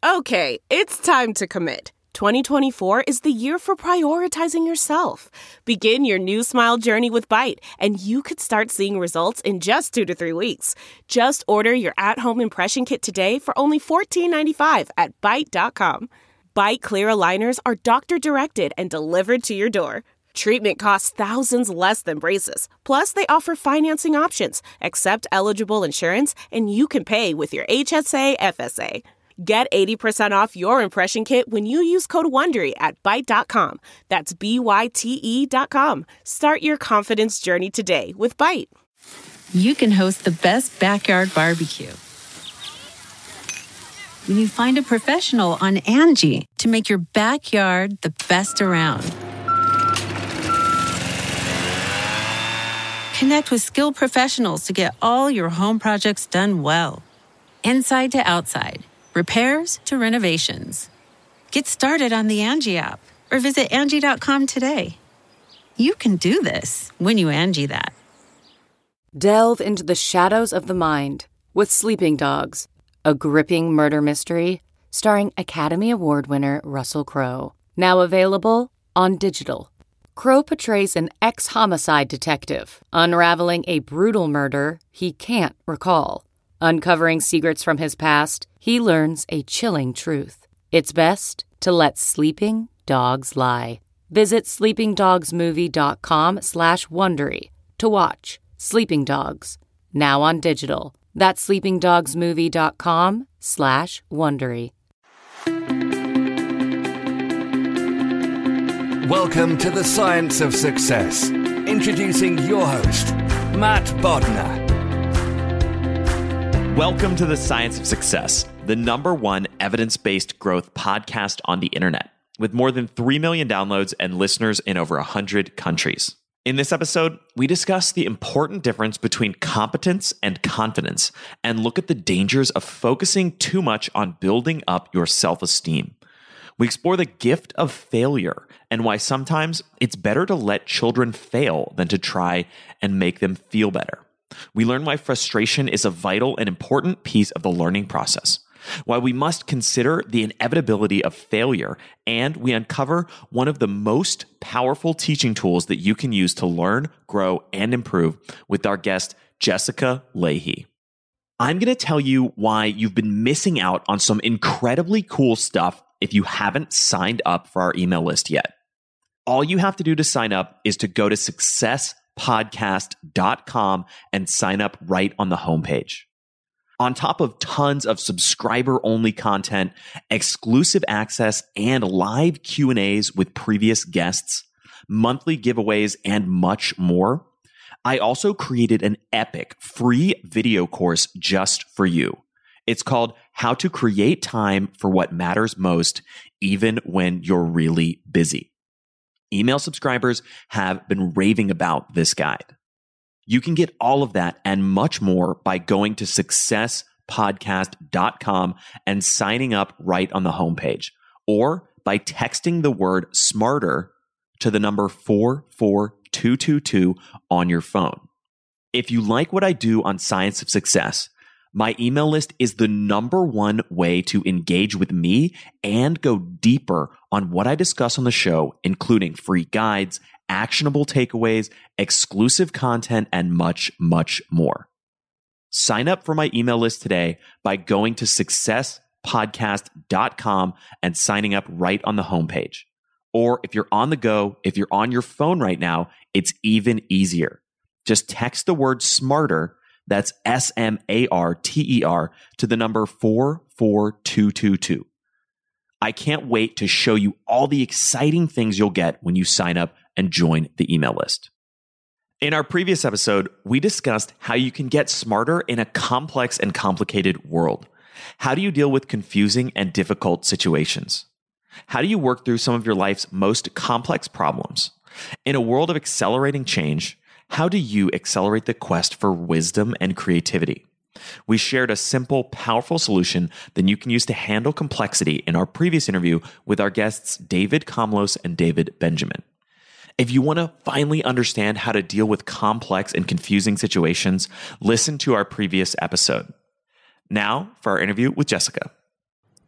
Okay, it's time to commit. 2024 is the year for prioritizing yourself. Begin your new smile journey with Byte, and you could start seeing results in just 2 to 3 weeks. Just order your at-home impression kit today for only $14.95 at Byte.com. Byte Clear aligners are doctor-directed and delivered to your door. Treatment costs thousands less than braces. Plus, they offer financing options, accept eligible insurance, and you can pay with your HSA, FSA. Get 80% off your impression kit when you use code WONDERY at Byte.com. That's BYTE.com. Start your confidence journey today with Byte. You can host the best backyard barbecue when you find a professional on Angie to make your backyard the best around. Connect with skilled professionals to get all your home projects done well. Inside to outside, repairs to renovations. Get started on the Angie app or visit Angie.com today. You can do this when you Angie that. Delve into the shadows of the mind with Sleeping Dogs, a gripping murder mystery starring Academy Award winner Russell Crowe. Now available on digital. Crowe portrays an ex-homicide detective unraveling a brutal murder he can't recall. Uncovering secrets from his past, he learns a chilling truth. It's best to let sleeping dogs lie. Visit sleepingdogsmovie.com/Wondery to watch Sleeping Dogs, now on digital. That's sleepingdogsmovie.com/Wondery. Welcome to the Science of Success. Introducing your host, Matt Bodnar. Welcome to the Science of Success, the #1 evidence-based growth podcast on the internet, with more than 3 million downloads and listeners in over 100 countries. In this episode, we discuss the important difference between competence and confidence and look at the dangers of focusing too much on building up your self-esteem. We explore the gift of failure and why sometimes it's better to let children fail than to try and make them feel better. We learn why frustration is a vital and important piece of the learning process, why we must consider the inevitability of failure, and we uncover one of the most powerful teaching tools that you can use to learn, grow, and improve with our guest, Jessica Lahey. I'm going to tell you why you've been missing out on some incredibly cool stuff if you haven't signed up for our email list yet. All you have to do to sign up is to go to successpodcast.com and sign up right on the homepage. On top of tons of subscriber-only content, exclusive access, and live Q&As with previous guests, monthly giveaways, and much more, I also created an epic free video course just for you. It's called How to Create Time for What Matters Most, Even When You're Really Busy. Email subscribers have been raving about this guide. You can get all of that and much more by going to successpodcast.com and signing up right on the homepage, or by texting the word SMARTER to the number 44222 on your phone. If you like what I do on Science of Success, my email list is the #1 way to engage with me and go deeper on what I discuss on the show, including free guides, actionable takeaways, exclusive content, and much, much more. Sign up for my email list today by going to successpodcast.com and signing up right on the homepage. Or if you're on the go, if you're on your phone right now, it's even easier. Just text the word SMARTER, that's SMARTER, to the number 44222. I can't wait to show you all the exciting things you'll get when you sign up and join the email list. In our previous episode, we discussed how you can get smarter in a complex and complicated world. How do you deal with confusing and difficult situations? How do you work through some of your life's most complex problems? In a world of accelerating change, how do you accelerate the quest for wisdom and creativity? We shared a simple, powerful solution that you can use to handle complexity in our previous interview with our guests David Komlos and David Benjamin. If you want to finally understand how to deal with complex and confusing situations, listen to our previous episode. Now for our interview with Jessica.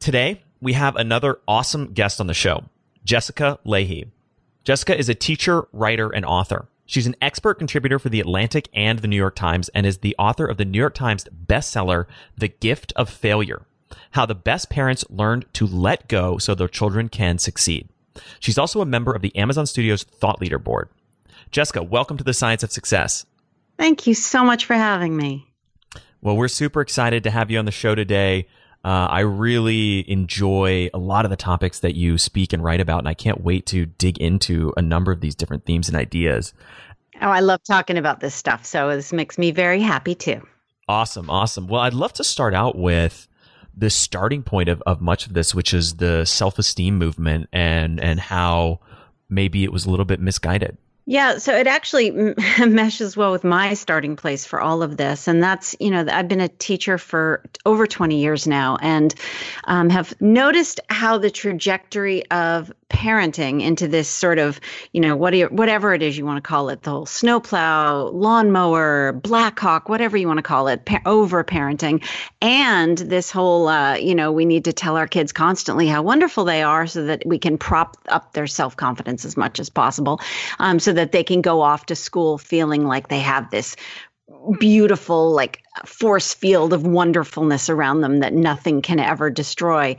Today, we have another awesome guest on the show, Jessica Lahey. Jessica is a teacher, writer, and author. She's an expert contributor for The Atlantic and The New York Times and is the author of the New York Times bestseller, The Gift of Failure: How the Best Parents Learned to Let Go So Their Children Can Succeed. She's also a member of the Amazon Studios Thought Leader Board. Jessica, welcome to The Science of Success. Thank you so much for having me. Well, we're super excited to have you on the show today. I really enjoy a lot of the topics that you speak and write about, and I can't wait to dig into a number of these different themes and ideas. Oh, I love talking about this stuff, so this makes me very happy too. Awesome. Well, I'd love to start out with the starting point of much of this, which is the self-esteem movement and how maybe it was a little bit misguided. Yeah, so it actually meshes well with my starting place for all of this. And that's, I've been a teacher for over 20 years now and have noticed how the trajectory of parenting into this sort of, whatever it is you want to call it, the whole snowplow, lawnmower, Blackhawk, whatever you want to call it, over-parenting, and this whole, we need to tell our kids constantly how wonderful they are so that we can prop up their self-confidence as much as possible, so that they can go off to school feeling like they have this beautiful, force field of wonderfulness around them that nothing can ever destroy.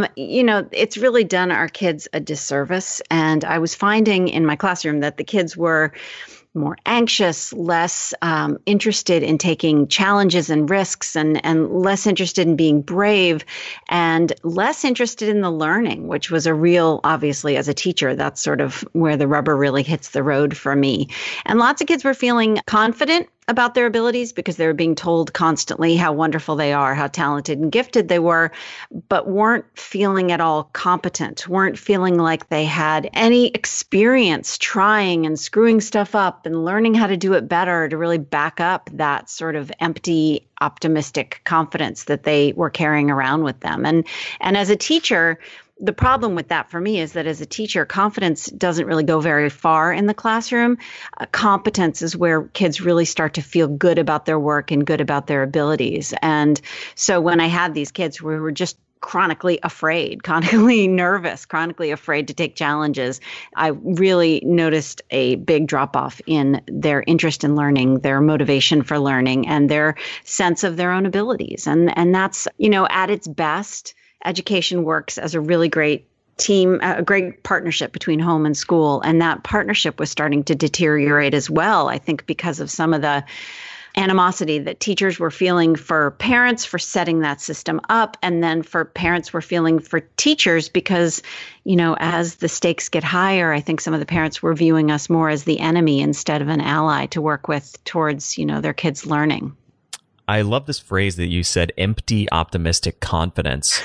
It's really done our kids a disservice. And I was finding in my classroom that the kids were more anxious, less interested in taking challenges and risks, and less interested in being brave, and less interested in the learning, which was a real, obviously, as a teacher, that's sort of where the rubber really hits the road for me. And lots of kids were feeling confident about their abilities because they were being told constantly how wonderful they are, how talented and gifted they were, but weren't feeling at all competent, weren't feeling like they had any experience trying and screwing stuff up and learning how to do it better to really back up that sort of empty, optimistic confidence that they were carrying around with them. And as a teacher, the problem with that for me is that as a teacher, confidence doesn't really go very far in the classroom. Competence is where kids really start to feel good about their work and good about their abilities. And so when I had these kids who were just chronically afraid, chronically nervous, chronically afraid to take challenges, I really noticed a big drop off in their interest in learning, their motivation for learning, and their sense of their own abilities. And that's, at its best, education works as a really great team, a great partnership between home and school. And that partnership was starting to deteriorate as well, I think, because of some of the animosity that teachers were feeling for parents for setting that system up, and then for parents were feeling for teachers because, as the stakes get higher, I think some of the parents were viewing us more as the enemy instead of an ally to work with towards, their kids' learning. I love this phrase that you said, empty, optimistic confidence.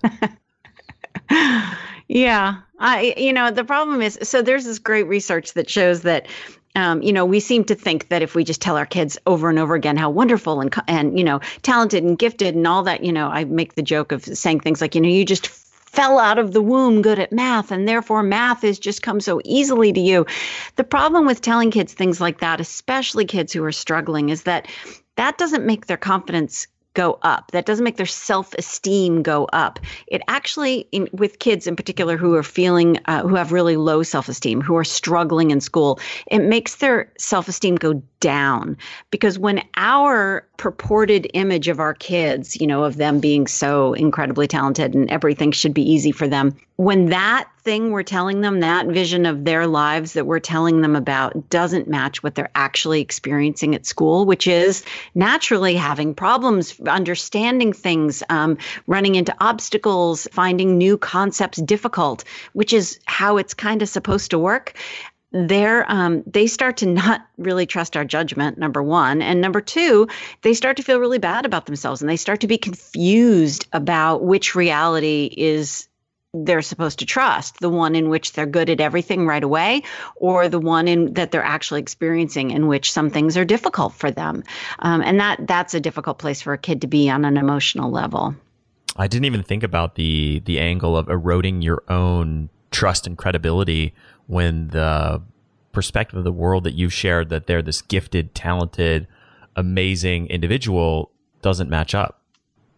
Yeah. The problem is, so there's this great research that shows that, we seem to think that if we just tell our kids over and over again how wonderful and talented and gifted and all that, I make the joke of saying things like, you just fell out of the womb good at math, and therefore math has just come so easily to you. The problem with telling kids things like that, especially kids who are struggling, is that doesn't make their confidence go up. That doesn't make their self-esteem go up. It actually, with kids in particular who are feeling, who have really low self-esteem, who are struggling in school, it makes their self-esteem go down. Because when our purported image of our kids, of them being so incredibly talented and everything should be easy for them, when that thing we're telling them, that vision of their lives that we're telling them about doesn't match what they're actually experiencing at school, which is naturally having problems, understanding things, running into obstacles, finding new concepts difficult, which is how it's kind of supposed to work. They start to not really trust our judgment, number one. And number two, they start to feel really bad about themselves, and they start to be confused about which reality is they're supposed to trust, the one in which they're good at everything right away, or the one that they're actually experiencing in which some things are difficult for them. And that's a difficult place for a kid to be on an emotional level. I didn't even think about the angle of eroding your own trust and credibility when the perspective of the world that you've shared, that they're this gifted, talented, amazing individual, doesn't match up.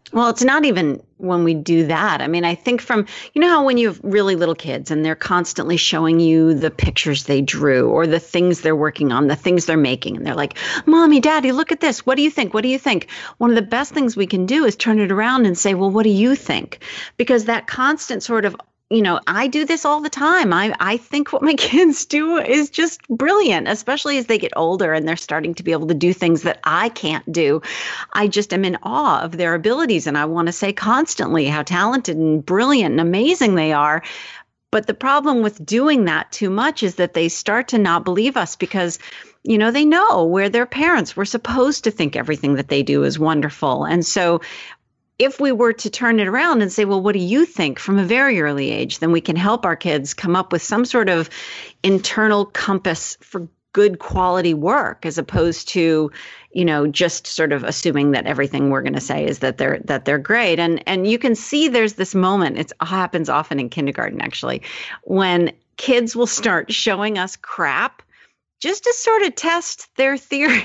Well, it's not even when we do that. I mean, I think you know how when you have really little kids and they're constantly showing you the pictures they drew or the things they're working on, the things they're making, and they're like, Mommy, Daddy, look at this. What do you think? What do you think? One of the best things we can do is turn it around and say, well, what do you think? Because that constant sort of, I do this all the time. I think what my kids do is just brilliant, especially as they get older and they're starting to be able to do things that I can't do. I just am in awe of their abilities. And I want to say constantly how talented and brilliant and amazing they are. But the problem with doing that too much is that they start to not believe us because they know we're their parents. We're supposed to think everything that they do is wonderful. And so if we were to turn it around and say, well, what do you think from a very early age, then we can help our kids come up with some sort of internal compass for good quality work, as opposed to, just sort of assuming that everything we're going to say is that they're great. And you can see there's this moment, it happens often in kindergarten, actually, when kids will start showing us crap just to sort of test their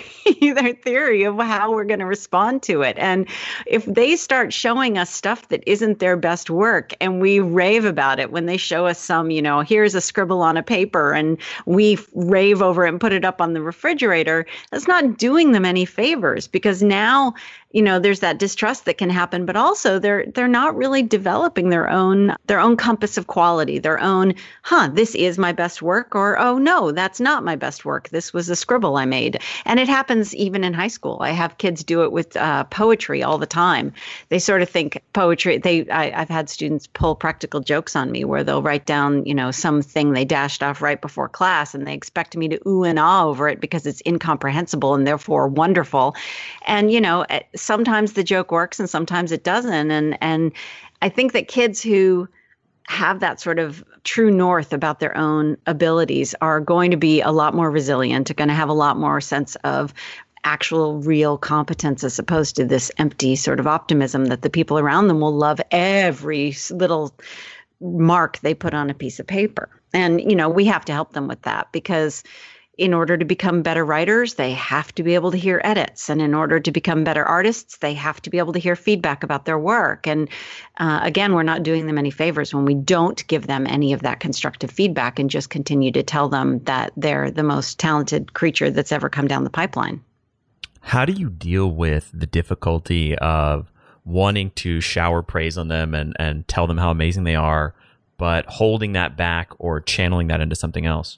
theory of how we're going to respond to it. And if they start showing us stuff that isn't their best work and we rave about it, when they show us some, here's a scribble on a paper and we rave over it and put it up on the refrigerator, that's not doing them any favors, because now, there's that distrust that can happen, but also they're not really developing their own compass of quality, their own, this is my best work, or, oh no, that's not my best work. This was a scribble I made. And it happens even in high school. I have kids do it with poetry all the time. They sort of think poetry, I've had students pull practical jokes on me where they'll write down, something they dashed off right before class and they expect me to ooh and ah over it because it's incomprehensible and therefore wonderful. And, sometimes the joke works and sometimes it doesn't. And I think that kids who have that sort of true north about their own abilities are going to be a lot more resilient, are going to have a lot more sense of actual real competence, as opposed to this empty sort of optimism that the people around them will love every little mark they put on a piece of paper. And, we have to help them with that, because in order to become better writers, they have to be able to hear edits. And in order to become better artists, they have to be able to hear feedback about their work. And again, we're not doing them any favors when we don't give them any of that constructive feedback and just continue to tell them that they're the most talented creature that's ever come down the pipeline. How do you deal with the difficulty of wanting to shower praise on them and tell them how amazing they are, but holding that back or channeling that into something else?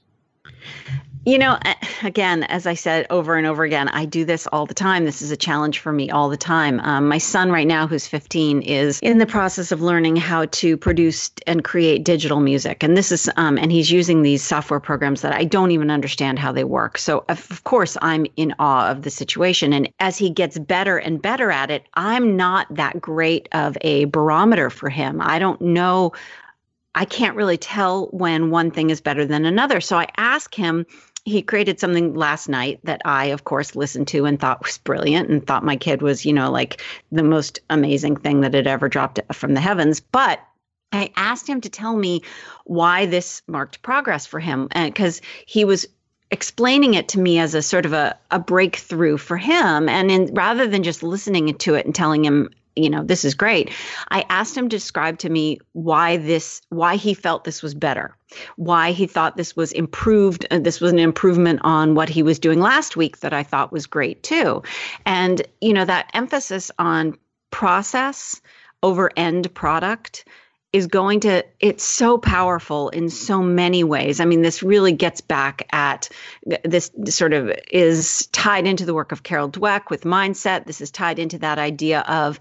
Again, as I said over and over again, I do this all the time. This is a challenge for me all the time. My son right now, who's 15, is in the process of learning how to produce and create digital music. And this is, and he's using these software programs that I don't even understand how they work. So of course, I'm in awe of the situation. And as he gets better and better at it, I'm not that great of a barometer for him. I don't know. I can't really tell when one thing is better than another. So I ask him. He created something last night that I, of course, listened to and thought was brilliant and thought my kid was, like the most amazing thing that had ever dropped from the heavens. But I asked him to tell me why this marked progress for him, because he was explaining it to me as a sort of a breakthrough for him. And rather than just listening to it and telling him, this is great, I asked him to describe to me why he felt this was better, why he thought this was improved. This was an improvement on what he was doing last week that I thought was great too. And, that emphasis on process over end product is it's so powerful in so many ways. I mean, this really gets back at this sort of is tied into the work of Carol Dweck with mindset. This is tied into that idea of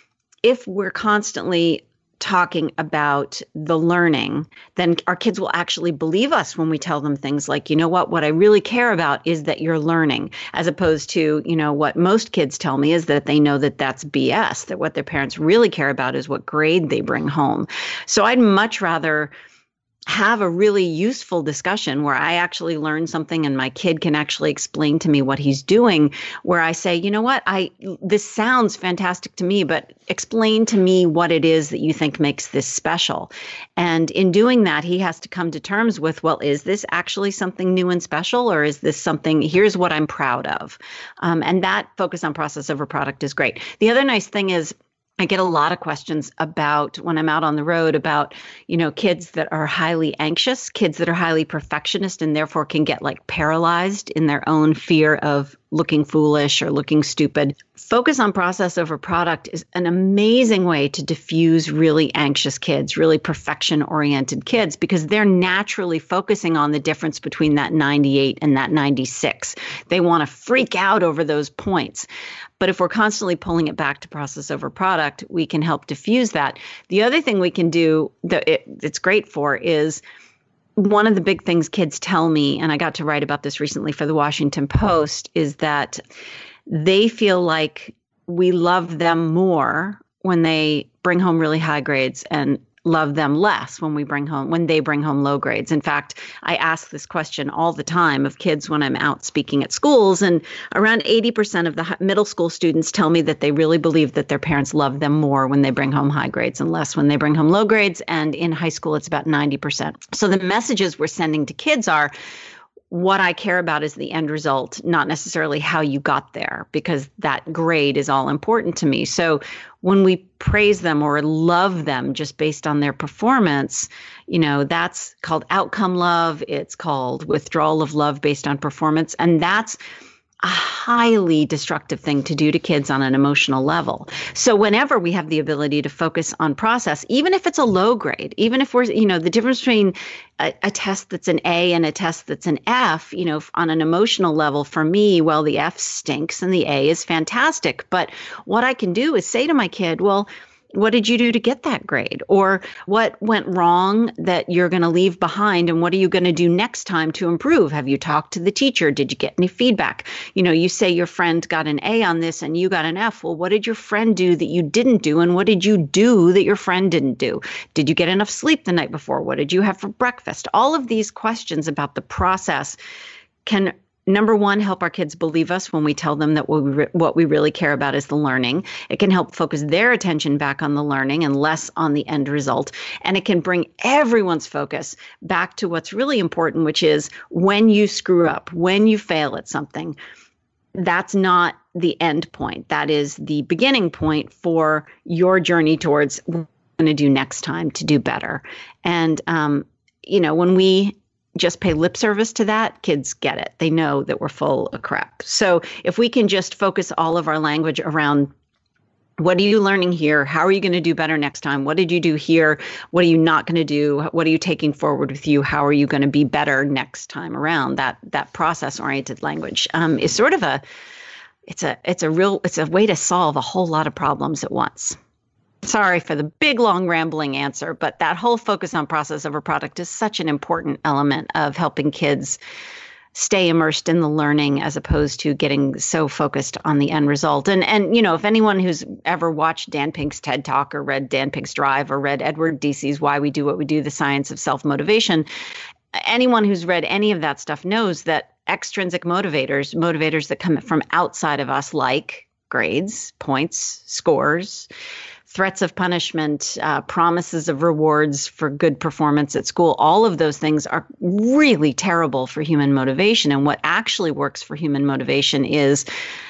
if we're constantly talking about the learning, then our kids will actually believe us when we tell them things like, what I really care about is that you're learning, as opposed to, what most kids tell me is that they know that that's BS, that what their parents really care about is what grade they bring home. So I'd much rather have a really useful discussion where I actually learn something and my kid can actually explain to me what he's doing, where I say, this sounds fantastic to me, but explain to me what it is that you think makes this special. And in doing that, he has to come to terms with, well, is this actually something new and special, or is this something, here's what I'm proud of. And that focus on process over product is great. The other nice thing is, I get a lot of questions about when I'm out on the road about, kids that are highly anxious, kids that are highly perfectionist and therefore can get like paralyzed in their own fear of looking foolish or looking stupid. Focus on process over product is an amazing way to diffuse really anxious kids, really perfection-oriented kids, because they're naturally focusing on the difference between that 98 and that 96. They want to freak out over those points. But if we're constantly pulling it back to process over product, we can help diffuse that. The other thing we can do that it's great for is one of the big things kids tell me, and I got to write about this recently for the Washington Post, is that they feel like we love them more when they bring home really high grades and love them less when they bring home low grades. In fact, I ask this question all the time of kids when I'm out speaking at schools, and around 80% of the middle school students tell me that they really believe that their parents love them more when they bring home high grades and less when they bring home low grades. And in high school, it's about 90%. So the messages we're sending to kids are, what I care about is the end result, not necessarily how you got there, because that grade is all important to me. So when we praise them or love them just based on their performance, that's called outcome love. It's called withdrawal of love based on performance. And that's a highly destructive thing to do to kids on an emotional level. So whenever we have the ability to focus on process, even if it's a low grade, even if we're, the difference between a test that's an A and a test that's an F, on an emotional level for me, well, the F stinks and the A is fantastic. But what I can do is say to my kid, well, what did you do to get that grade? Or what went wrong that you're going to leave behind? And what are you going to do next time to improve? Have you talked to the teacher? Did you get any feedback? You say your friend got an A on this and you got an F. Well, what did your friend do that you didn't do? And what did you do that your friend didn't do? Did you get enough sleep the night before? What did you have for breakfast? All of these questions about the process can, number one, help our kids believe us when we tell them that what we really care about is the learning. It can help focus their attention back on the learning and less on the end result. And it can bring everyone's focus back to what's really important, which is when you screw up, when you fail at something, that's not the end point. That is the beginning point for your journey towards what we're going to do next time to do better. And, when we just pay lip service to that, kids get it. They know that we're full of crap. So if we can just focus all of our language around what are you learning here? How are you going to do better next time? What did you do here? What are you not going to do? What are you taking forward with you? How are you going to be better next time around? That process-oriented language is sort of it's a way to solve a whole lot of problems at once. Sorry for the big, long, rambling answer, but that whole focus on process over product is such an important element of helping kids stay immersed in the learning as opposed to getting so focused on the end result. And if anyone who's ever watched Dan Pink's TED Talk or read Dan Pink's Drive or read Edward Deci's Why We Do What We Do, The Science of Self-Motivation, anyone who's read any of that stuff knows that extrinsic motivators that come from outside of us, like grades, points, scores, threats of punishment, promises of rewards for good performance at school, all of those things are really terrible for human motivation. And what actually works for human motivation is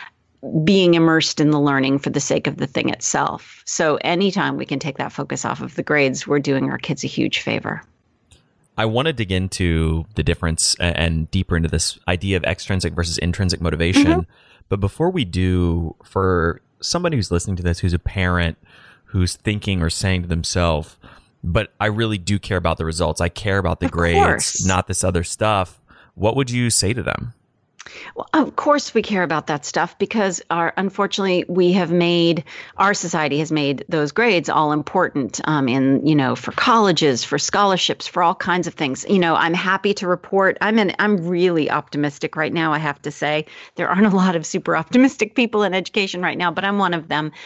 being immersed in the learning for the sake of the thing itself. So anytime we can take that focus off of the grades, we're doing our kids a huge favor. I want to dig into the difference and deeper into this idea of extrinsic versus intrinsic motivation. Mm-hmm. But before we do, for somebody who's listening to this, who's a parent, who's thinking or saying to themselves, but I really do care about the results. I care about the grades, not this other stuff. What would you say to them? Well, of course we care about that stuff because unfortunately our society has made those grades all important for colleges, for scholarships, for all kinds of things. I'm happy to report I'm really optimistic right now. I have to say there aren't a lot of super optimistic people in education right now, but I'm one of them.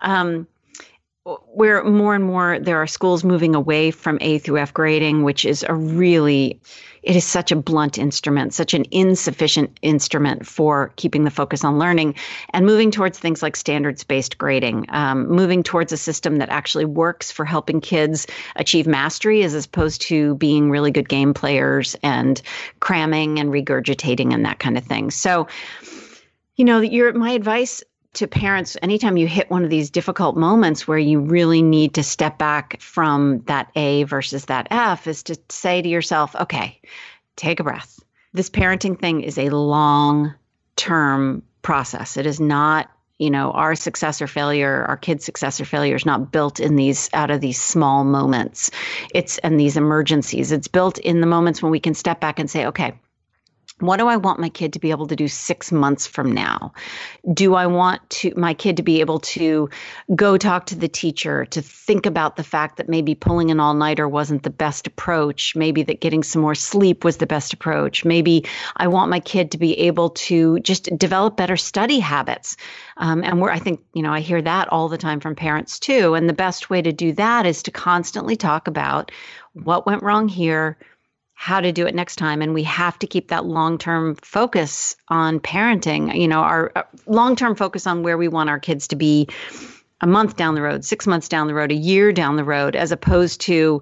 Where more and more there are schools moving away from A through F grading, which is it is such a blunt instrument, such an insufficient instrument for keeping the focus on learning, and moving towards things like standards-based grading, moving towards a system that actually works for helping kids achieve mastery as opposed to being really good game players and cramming and regurgitating and that kind of thing. So, my advice, to parents, anytime you hit one of these difficult moments where you really need to step back from that A versus that F, is to say to yourself, okay, take a breath. This parenting thing is a long-term process. It is not, our success or failure, our kids' success or failure is not built out of these small moments. And these emergencies. It's built in the moments when we can step back and say, okay, what do I want my kid to be able to do 6 months from now? Do I want my kid to be able to go talk to the teacher, to think about the fact that maybe pulling an all-nighter wasn't the best approach, maybe that getting some more sleep was the best approach. Maybe I want my kid to be able to just develop better study habits. I think, I hear that all the time from parents too. And the best way to do that is to constantly talk about what went wrong here, how to do it next time. And we have to keep that long-term focus on parenting, our long-term focus on where we want our kids to be a month down the road, 6 months down the road, a year down the road, as opposed to,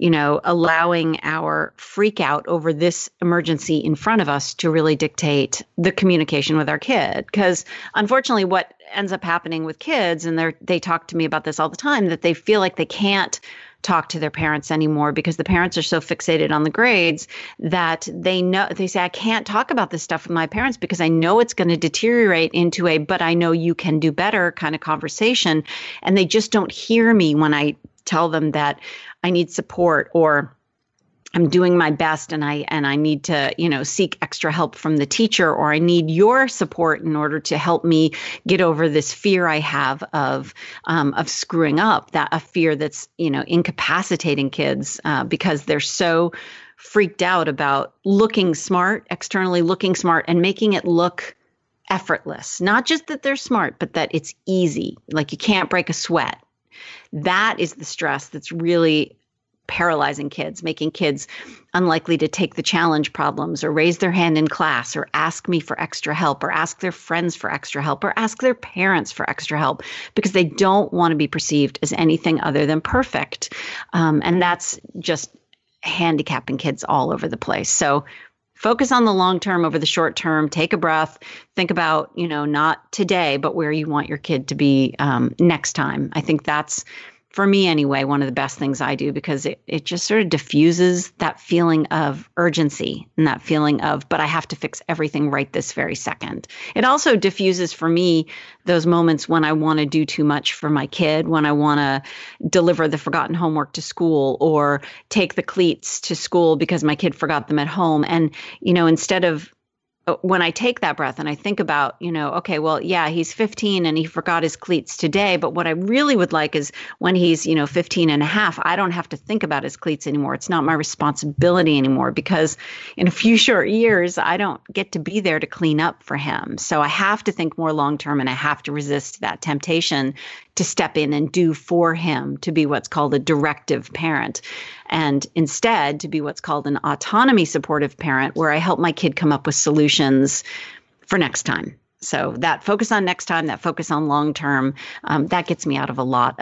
allowing our freak out over this emergency in front of us to really dictate the communication with our kid. Because unfortunately, what ends up happening with kids, and they talk to me about this all the time, that they feel like they can't talk to their parents anymore because the parents are so fixated on the grades that they say, I can't talk about this stuff with my parents because I know it's going to deteriorate into but I know you can do better kind of conversation. And they just don't hear me when I tell them that I need support, or I'm doing my best and I need to, seek extra help from the teacher, or I need your support in order to help me get over this fear I have of screwing up, that a fear that's, incapacitating kids because they're so freaked out about looking smart, externally looking smart, and making it look effortless. Not just that they're smart, but that it's easy, like you can't break a sweat. That is the stress that's really paralyzing kids, making kids unlikely to take the challenge problems or raise their hand in class or ask me for extra help or ask their friends for extra help or ask their parents for extra help because they don't want to be perceived as anything other than perfect. And that's just handicapping kids all over the place. So focus on the long term over the short term. Take a breath. Think about, not today, but where you want your kid to be next time. I think that's, for me anyway, one of the best things I do, because it just sort of diffuses that feeling of urgency and that feeling of, but I have to fix everything right this very second. It also diffuses for me those moments when I want to do too much for my kid, when I want to deliver the forgotten homework to school or take the cleats to school because my kid forgot them at home. And, instead of, when I take that breath and I think about, okay, well, yeah, he's 15 and he forgot his cleats today. But what I really would like is when he's, 15 and a half, I don't have to think about his cleats anymore. It's not my responsibility anymore because in a few short years, I don't get to be there to clean up for him. So I have to think more long term, and I have to resist that temptation to step in and do for him, to be what's called a directive parent, and instead to be what's called an autonomy supportive parent, where I help my kid come up with solutions for next time. So that focus on next time, that focus on long term, that gets me out of a lot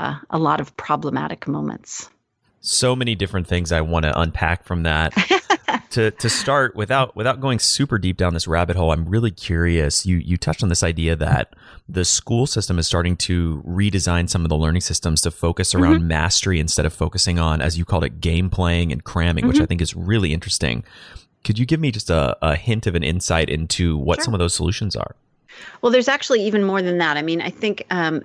of problematic moments. So many different things I want to unpack from that. To start, without going super deep down this rabbit hole, I'm really curious. You touched on this idea that the school system is starting to redesign some of the learning systems to focus around mastery instead of focusing on, as you called it, game playing and cramming, which I think is really interesting. Could you give me just a hint of an insight into what some of those solutions are? Well, there's actually even more than that. I mean, I think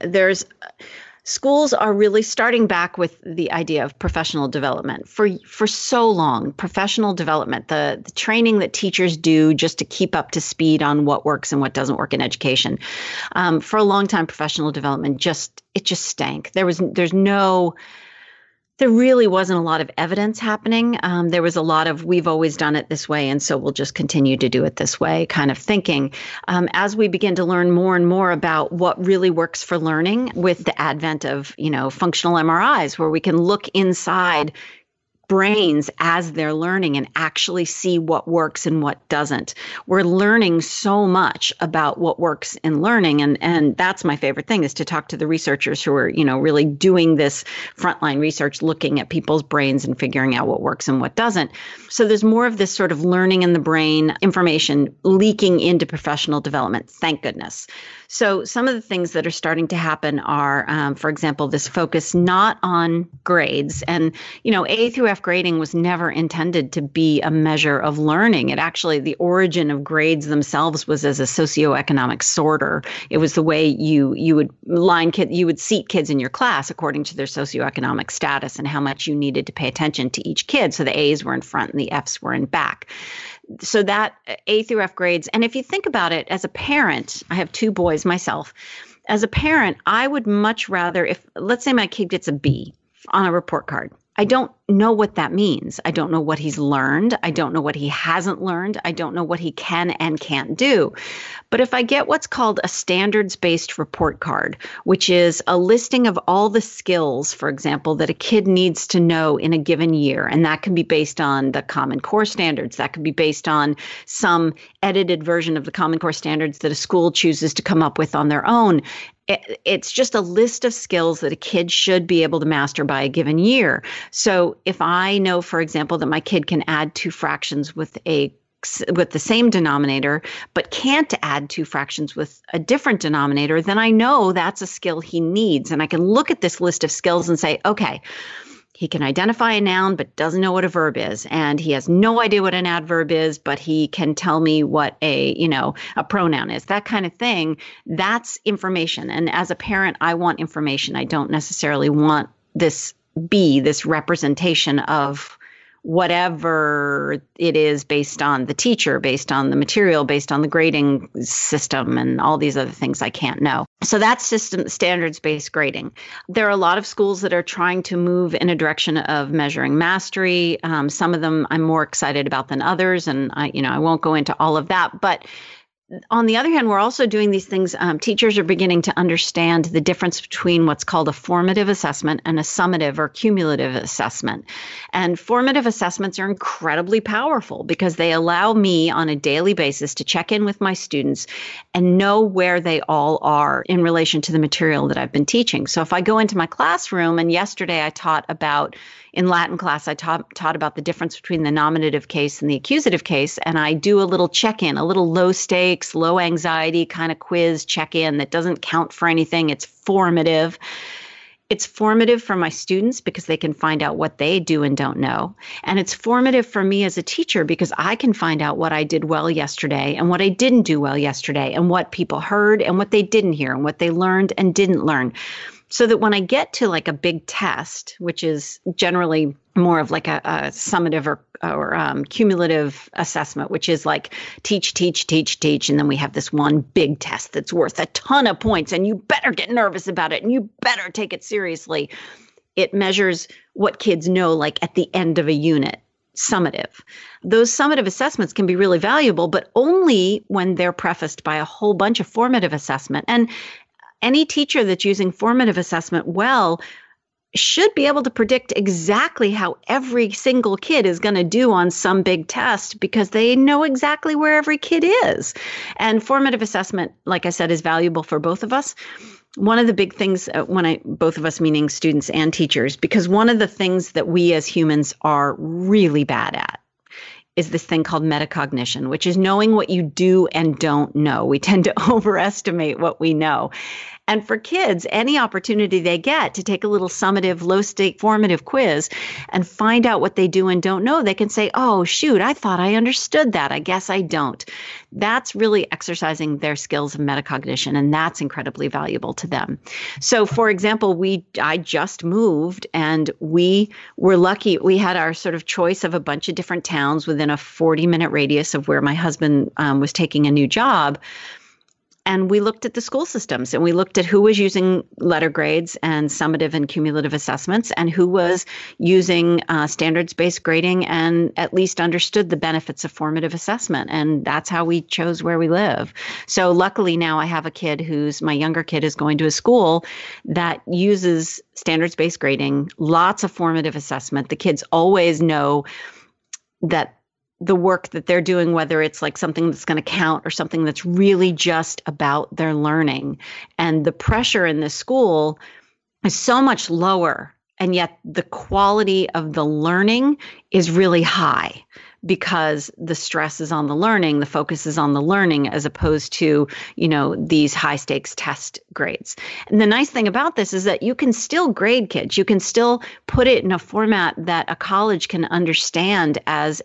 schools are really starting back with the idea of professional development. For so long, professional development, the training that teachers do just to keep up to speed on what works and what doesn't work in education. For a long time, professional development just stank. There really wasn't a lot of evidence happening. There was a lot of, we've always done it this way, and so we'll just continue to do it this way kind of thinking. As we begin to learn more and more about what really works for learning with the advent of, functional MRIs, where we can look inside brains as they're learning and actually see what works and what doesn't. We're learning so much about what works in learning. And that's my favorite thing, is to talk to the researchers who are, really doing this frontline research, looking at people's brains and figuring out what works and what doesn't. So there's more of this sort of learning in the brain information leaking into professional development. Thank goodness. So some of the things that are starting to happen are, for example, this focus not on grades. And, A through F grading was never intended to be a measure of learning. It actually, the origin of grades themselves was as a socioeconomic sorter. It was the way you would seat kids in your class according to their socioeconomic status and how much you needed to pay attention to each kid. So the A's were in front and the F's were in back. So that A through F grades. And if you think about it, as a parent, I have 2 boys myself. As a parent, I would much rather, if let's say my kid gets a B on a report card, I don't know what that means. I don't know what he's learned. I don't know what he hasn't learned. I don't know what he can and can't do. But if I get what's called a standards-based report card, which is a listing of all the skills, for example, that a kid needs to know in a given year, and that can be based on the Common Core standards, that could be based on some edited version of the Common Core standards that a school chooses to come up with on their own. It's just a list of skills that a kid should be able to master by a given year. So if I know, for example, that my kid can add 2 fractions with the same denominator, but can't add 2 fractions with a different denominator, then I know that's a skill he needs. And I can look at this list of skills and say, okay, he can identify a noun, but doesn't know what a verb is. And he has no idea what an adverb is, but he can tell me what a pronoun is. That kind of thing, that's information. And as a parent, I want information. I don't necessarily want this representation of whatever it is based on the teacher, based on the material, based on the grading system, and all these other things I can't know. So that's standards-based grading. There are a lot of schools that are trying to move in a direction of measuring mastery. Some of them I'm more excited about than others, and I won't go into all of that. But on the other hand, we're also doing these things. Teachers are beginning to understand the difference between what's called a formative assessment and a summative or cumulative assessment. And formative assessments are incredibly powerful because they allow me on a daily basis to check in with my students and know where they all are in relation to the material that I've been teaching. So if I go into my classroom, and yesterday I taught about, in Latin class, I taught about the difference between the nominative case and the accusative case, and I do a little check-in, a little low stakes, low anxiety kind of quiz check-in that doesn't count for anything. It's formative. It's formative for my students because they can find out what they do and don't know. And it's formative for me as a teacher because I can find out what I did well yesterday and what I didn't do well yesterday and what people heard and what they didn't hear and what they learned and didn't learn. So that when I get to like a big test, which is generally more of like a summative or cumulative assessment, which is like teach, and then we have this one big test that's worth a ton of points, and you better get nervous about it, and you better take it seriously. It measures what kids know, like at the end of a unit. Summative. Those summative assessments can be really valuable, but only when they're prefaced by a whole bunch of formative assessment. And any teacher that's using formative assessment well should be able to predict exactly how every single kid is going to do on some big test because they know exactly where every kid is. And formative assessment, like I said, is valuable for both of us. One of the big things, both of us meaning students and teachers, because one of the things that we as humans are really bad at is this thing called metacognition, which is knowing what you do and don't know. We tend to overestimate what we know. And for kids, any opportunity they get to take a little summative, low-stake formative quiz and find out what they do and don't know, they can say, oh, shoot, I thought I understood that. I guess I don't. That's really exercising their skills of metacognition, and that's incredibly valuable to them. So, for example, I just moved, and we were lucky. We had our sort of choice of a bunch of different towns within a 40-minute radius of where my husband was taking a new job. And we looked at the school systems and we looked at who was using letter grades and summative and cumulative assessments and who was using standards-based grading and at least understood the benefits of formative assessment. And that's how we chose where we live. So luckily now I have a kid my younger kid is going to a school that uses standards-based grading, lots of formative assessment. The kids always know that the work that they're doing, whether it's like something that's going to count or something that's really just about their learning. And the pressure in this school is so much lower. And yet the quality of the learning is really high because the stress is on the learning, the focus is on the learning as opposed to, these high stakes test grades. And the nice thing about this is that you can still grade kids. You can still put it in a format that a college can understand as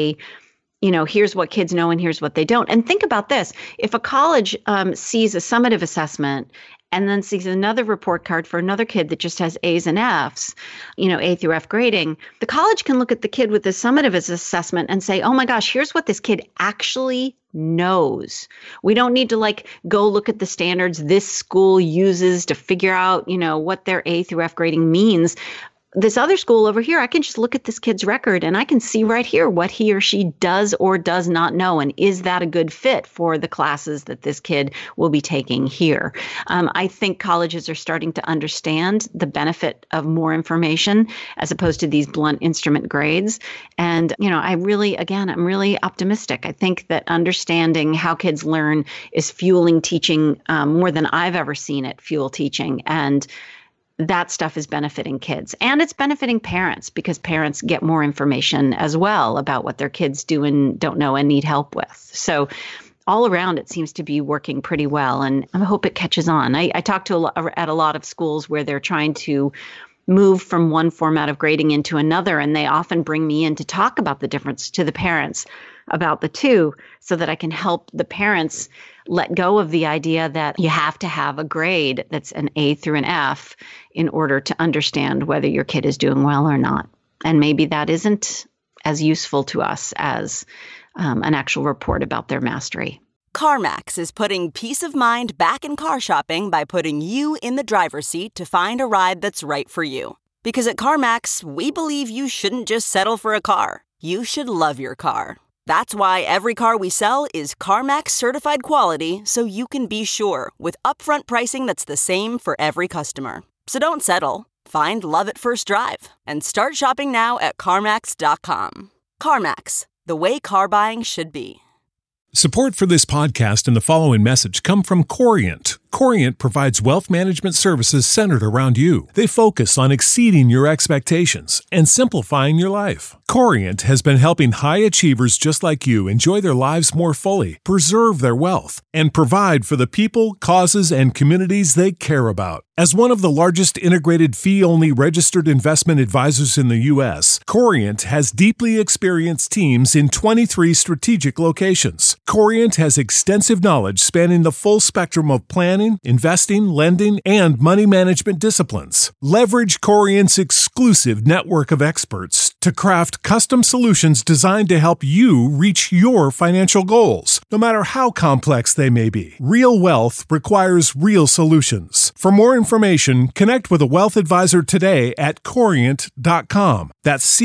here's what kids know and here's what they don't. And think about this. If a college sees a summative assessment and then sees another report card for another kid that just has A's and F's, A through F grading, the college can look at the kid with the summative assessment and say, oh my gosh, here's what this kid actually knows. We don't need to go look at the standards this school uses to figure out, what their A through F grading means. This other school over here, I can just look at this kid's record and I can see right here what he or she does or does not know. And is that a good fit for the classes that this kid will be taking here? I think colleges are starting to understand the benefit of more information as opposed to these blunt instrument grades. And, I'm really optimistic. I think that understanding how kids learn is fueling teaching more than I've ever seen it fuel teaching. And that stuff is benefiting kids and it's benefiting parents because parents get more information as well about what their kids do and don't know and need help with. So all around, it seems to be working pretty well. And I hope it catches on. I talk to at a lot of schools where they're trying to move from one format of grading into another. And they often bring me in to talk about the difference to the parents about the two so that I can help the parents let go of the idea that you have to have a grade that's an A through an F in order to understand whether your kid is doing well or not. And maybe that isn't as useful to us as an actual report about their mastery. CarMax is putting peace of mind back in car shopping by putting you in the driver's seat to find a ride that's right for you. Because at CarMax, we believe you shouldn't just settle for a car. You should love your car. That's why every car we sell is CarMax certified quality, so you can be sure with upfront pricing that's the same for every customer. So don't settle. Find love at first drive and start shopping now at CarMax.com. CarMax, the way car buying should be. Support for this podcast and the following message come from Corient. Corient provides wealth management services centered around you. They focus on exceeding your expectations and simplifying your life. Corient has been helping high achievers just like you enjoy their lives more fully, preserve their wealth, and provide for the people, causes, and communities they care about. As one of the largest integrated fee-only registered investment advisors in the U.S., Corient has deeply experienced teams in 23 strategic locations. Corient has extensive knowledge spanning the full spectrum of planning, investing, lending, and money management disciplines. Leverage Corient's exclusive network of experts to craft custom solutions designed to help you reach your financial goals, no matter how complex they may be. Real wealth requires real solutions. For more information, connect with a wealth advisor today at Corient.com. That's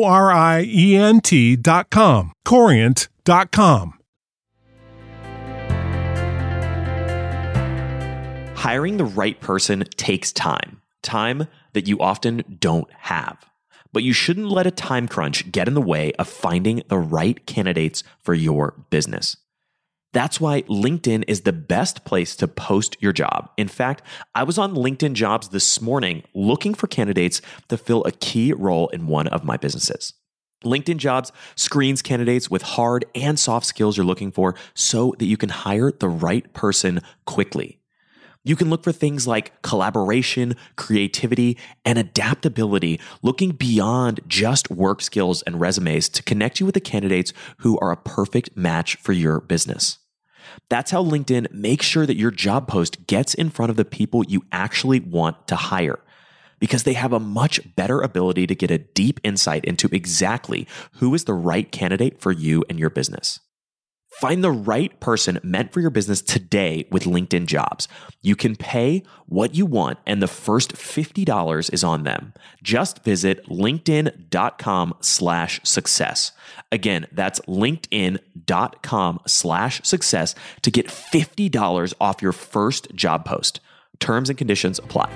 Corient.com. Corient.com. Hiring the right person takes time that you often don't have. But you shouldn't let a time crunch get in the way of finding the right candidates for your business. That's why LinkedIn is the best place to post your job. In fact, I was on LinkedIn Jobs this morning looking for candidates to fill a key role in one of my businesses. LinkedIn Jobs screens candidates with hard and soft skills you're looking for so that you can hire the right person quickly. You can look for things like collaboration, creativity, and adaptability, looking beyond just work skills and resumes to connect you with the candidates who are a perfect match for your business. That's how LinkedIn makes sure that your job post gets in front of the people you actually want to hire, because they have a much better ability to get a deep insight into exactly who is the right candidate for you and your business. Find the right person meant for your business today with LinkedIn Jobs. You can pay what you want, and the first $50 is on them. Just visit linkedin.com/success. Again, that's linkedin.com/success to get $50 off your first job post. Terms and conditions apply.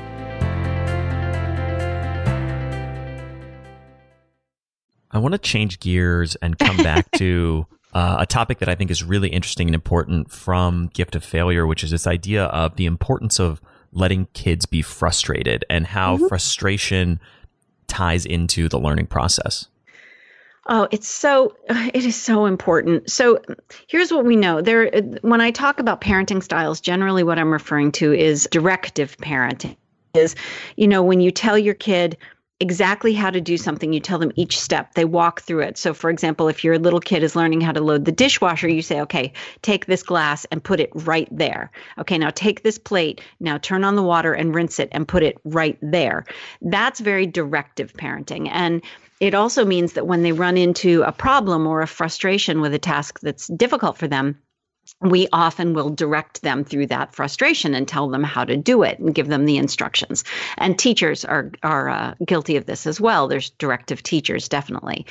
I want to change gears and come back to a topic that I think is really interesting and important from Gift of Failure, which is this idea of the importance of letting kids be frustrated and how frustration ties into the learning process. Oh, it is so important. So here's what we know. When I talk about parenting styles, generally what I'm referring to is directive parenting. Is, when you tell your kid exactly how to do something, you tell them each step, they walk through it. So for example, if your little kid is learning how to load the dishwasher, you say, okay, take this glass and put it right there. Okay, now take this plate, now turn on the water and rinse it and put it right there. That's very directive parenting. And it also means that when they run into a problem or a frustration with a task that's difficult for them, we often will direct them through that frustration and tell them how to do it and give them the instructions. And teachers are guilty of this as well. There's directive teachers, definitely.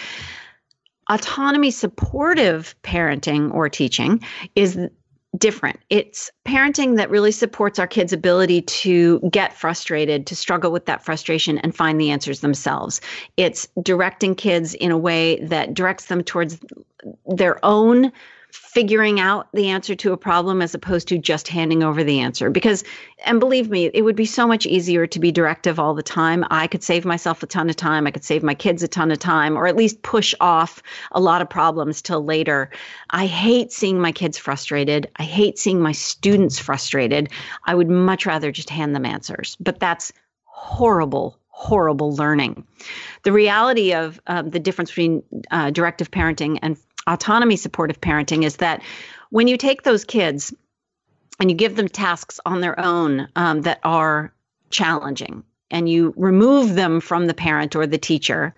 Autonomy supportive parenting or teaching is different. It's parenting that really supports our kids' ability to get frustrated, to struggle with that frustration and find the answers themselves. It's directing kids in a way that directs them towards their own figuring out the answer to a problem as opposed to just handing over the answer. Because, and believe me, it would be so much easier to be directive all the time. I could save myself a ton of time. I could save my kids a ton of time, or at least push off a lot of problems till later. I hate seeing my kids frustrated. I hate seeing my students frustrated. I would much rather just hand them answers. But that's horrible learning. The reality of the difference between directive parenting and autonomy supportive parenting is that when you take those kids and you give them tasks on their own that are challenging, and you remove them from the parent or the teacher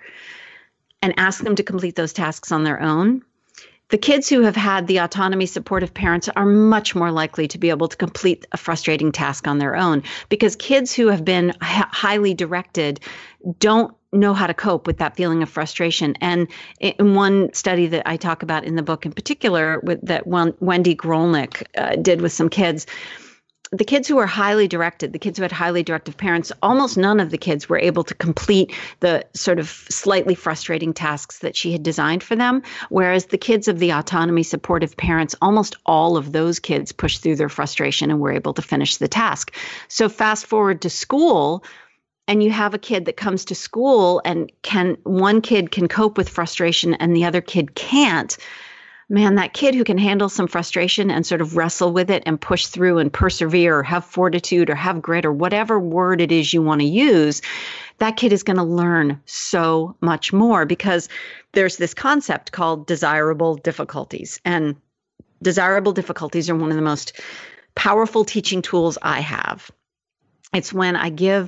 and ask them to complete those tasks on their own, the kids who have had the autonomy supportive parents are much more likely to be able to complete a frustrating task on their own, because kids who have been highly directed don't know how to cope with that feeling of frustration. And in one study that I talk about in the book in particular, that Wendy Grolnick did with some kids, the kids who were highly directed, the kids who had highly directive parents, almost none of the kids were able to complete the sort of slightly frustrating tasks that she had designed for them. Whereas the kids of the autonomy supportive parents, almost all of those kids pushed through their frustration and were able to finish the task. So fast forward to school, and you have a kid that comes to school and one kid can cope with frustration and the other kid can't. Man, that kid who can handle some frustration and sort of wrestle with it and push through and persevere or have fortitude or have grit or whatever word it is you want to use, that kid is going to learn so much more, because there's this concept called desirable difficulties. And desirable difficulties are one of the most powerful teaching tools I have. It's when I give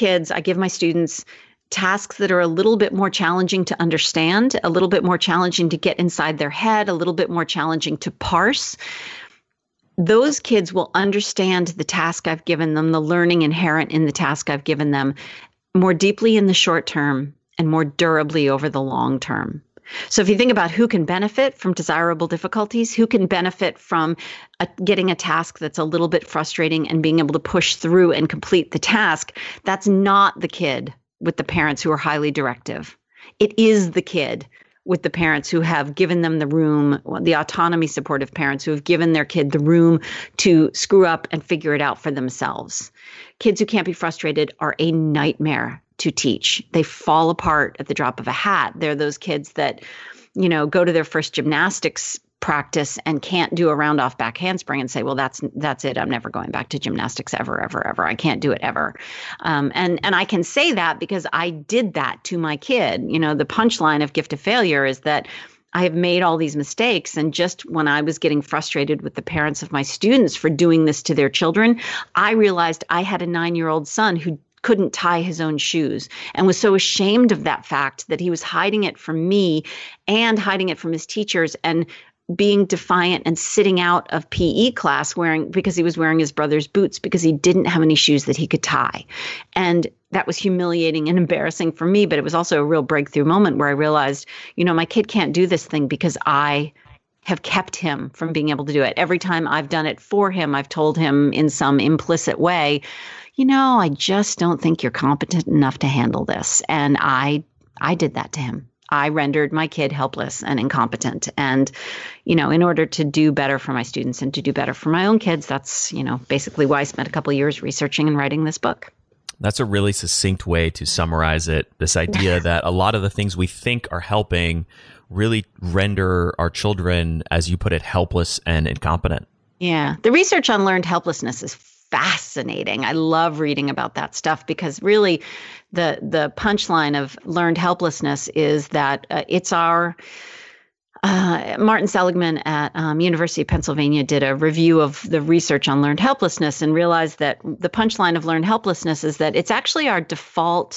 my students tasks that are a little bit more challenging to understand, a little bit more challenging to get inside their head, a little bit more challenging to parse. Those kids will understand the task I've given them, the learning inherent in the task I've given them, more deeply in the short term and more durably over the long term. So if you think about who can benefit from desirable difficulties, who can benefit from getting a task that's a little bit frustrating and being able to push through and complete the task, that's not the kid with the parents who are highly directive. It is the kid with the parents who have given them the room, the autonomy supportive parents who have given their kid the room to screw up and figure it out for themselves. Kids who can't be frustrated are a nightmare to teach. They fall apart at the drop of a hat. They're those kids that, go to their first gymnastics practice and can't do a round off back handspring and say, well, that's it. I'm never going back to gymnastics ever. I can't do it ever. And I can say that because I did that to my kid. The punchline of Gift of Failure is that I have made all these mistakes. And just when I was getting frustrated with the parents of my students for doing this to their children, I realized I had a 9-year-old son who couldn't tie his own shoes and was so ashamed of that fact that he was hiding it from me and hiding it from his teachers and being defiant and sitting out of PE class because he was wearing his brother's boots because he didn't have any shoes that he could tie. And that was humiliating and embarrassing for me, but it was also a real breakthrough moment where I realized, my kid can't do this thing because I have kept him from being able to do it. Every time I've done it for him, I've told him in some implicit way, I just don't think you're competent enough to handle this. And I did that to him. I rendered my kid helpless and incompetent. And, in order to do better for my students and to do better for my own kids, that's, basically why I spent a couple of years researching and writing this book. That's a really succinct way to summarize it. This idea that a lot of the things we think are helping really render our children, as you put it, helpless and incompetent. Yeah. The research on learned helplessness is fascinating. I love reading about that stuff because really the punchline of learned helplessness is that it's our Martin Seligman at University of Pennsylvania did a review of the research on learned helplessness and realized that the punchline of learned helplessness is that it's actually our default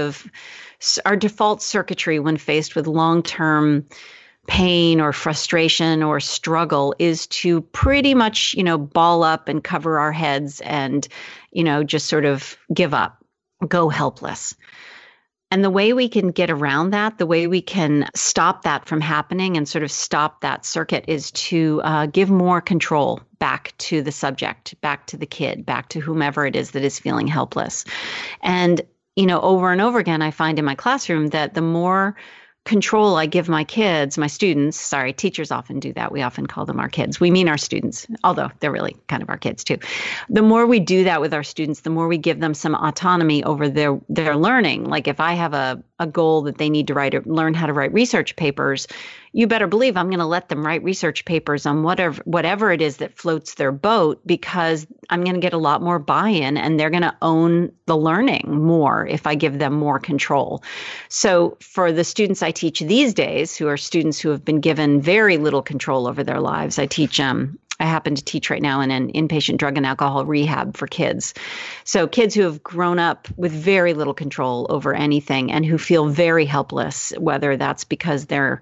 circuitry when faced with long-term pain or frustration or struggle is to pretty much, ball up and cover our heads and, just sort of give up, go helpless. And the way we can get around that, the way we can stop that from happening and sort of stop that circuit is to give more control back to the subject, back to the kid, back to whomever it is that is feeling helpless. And, over and over again, I find in my classroom that the more control I give my kids, my students, sorry, teachers often do that. We often call them our kids. We mean our students, although they're really kind of our kids too. The more we do that with our students, the more we give them some autonomy over their learning. Like if I have a goal that they need to learn how to write research papers, you better believe I'm going to let them write research papers on whatever it is that floats their boat, because I'm going to get a lot more buy-in and they're going to own the learning more if I give them more control. So for the students I teach these days, who are students who have been given very little control over their lives, I happen to teach right now in an inpatient drug and alcohol rehab for kids. So kids who have grown up with very little control over anything and who feel very helpless, whether that's because they're,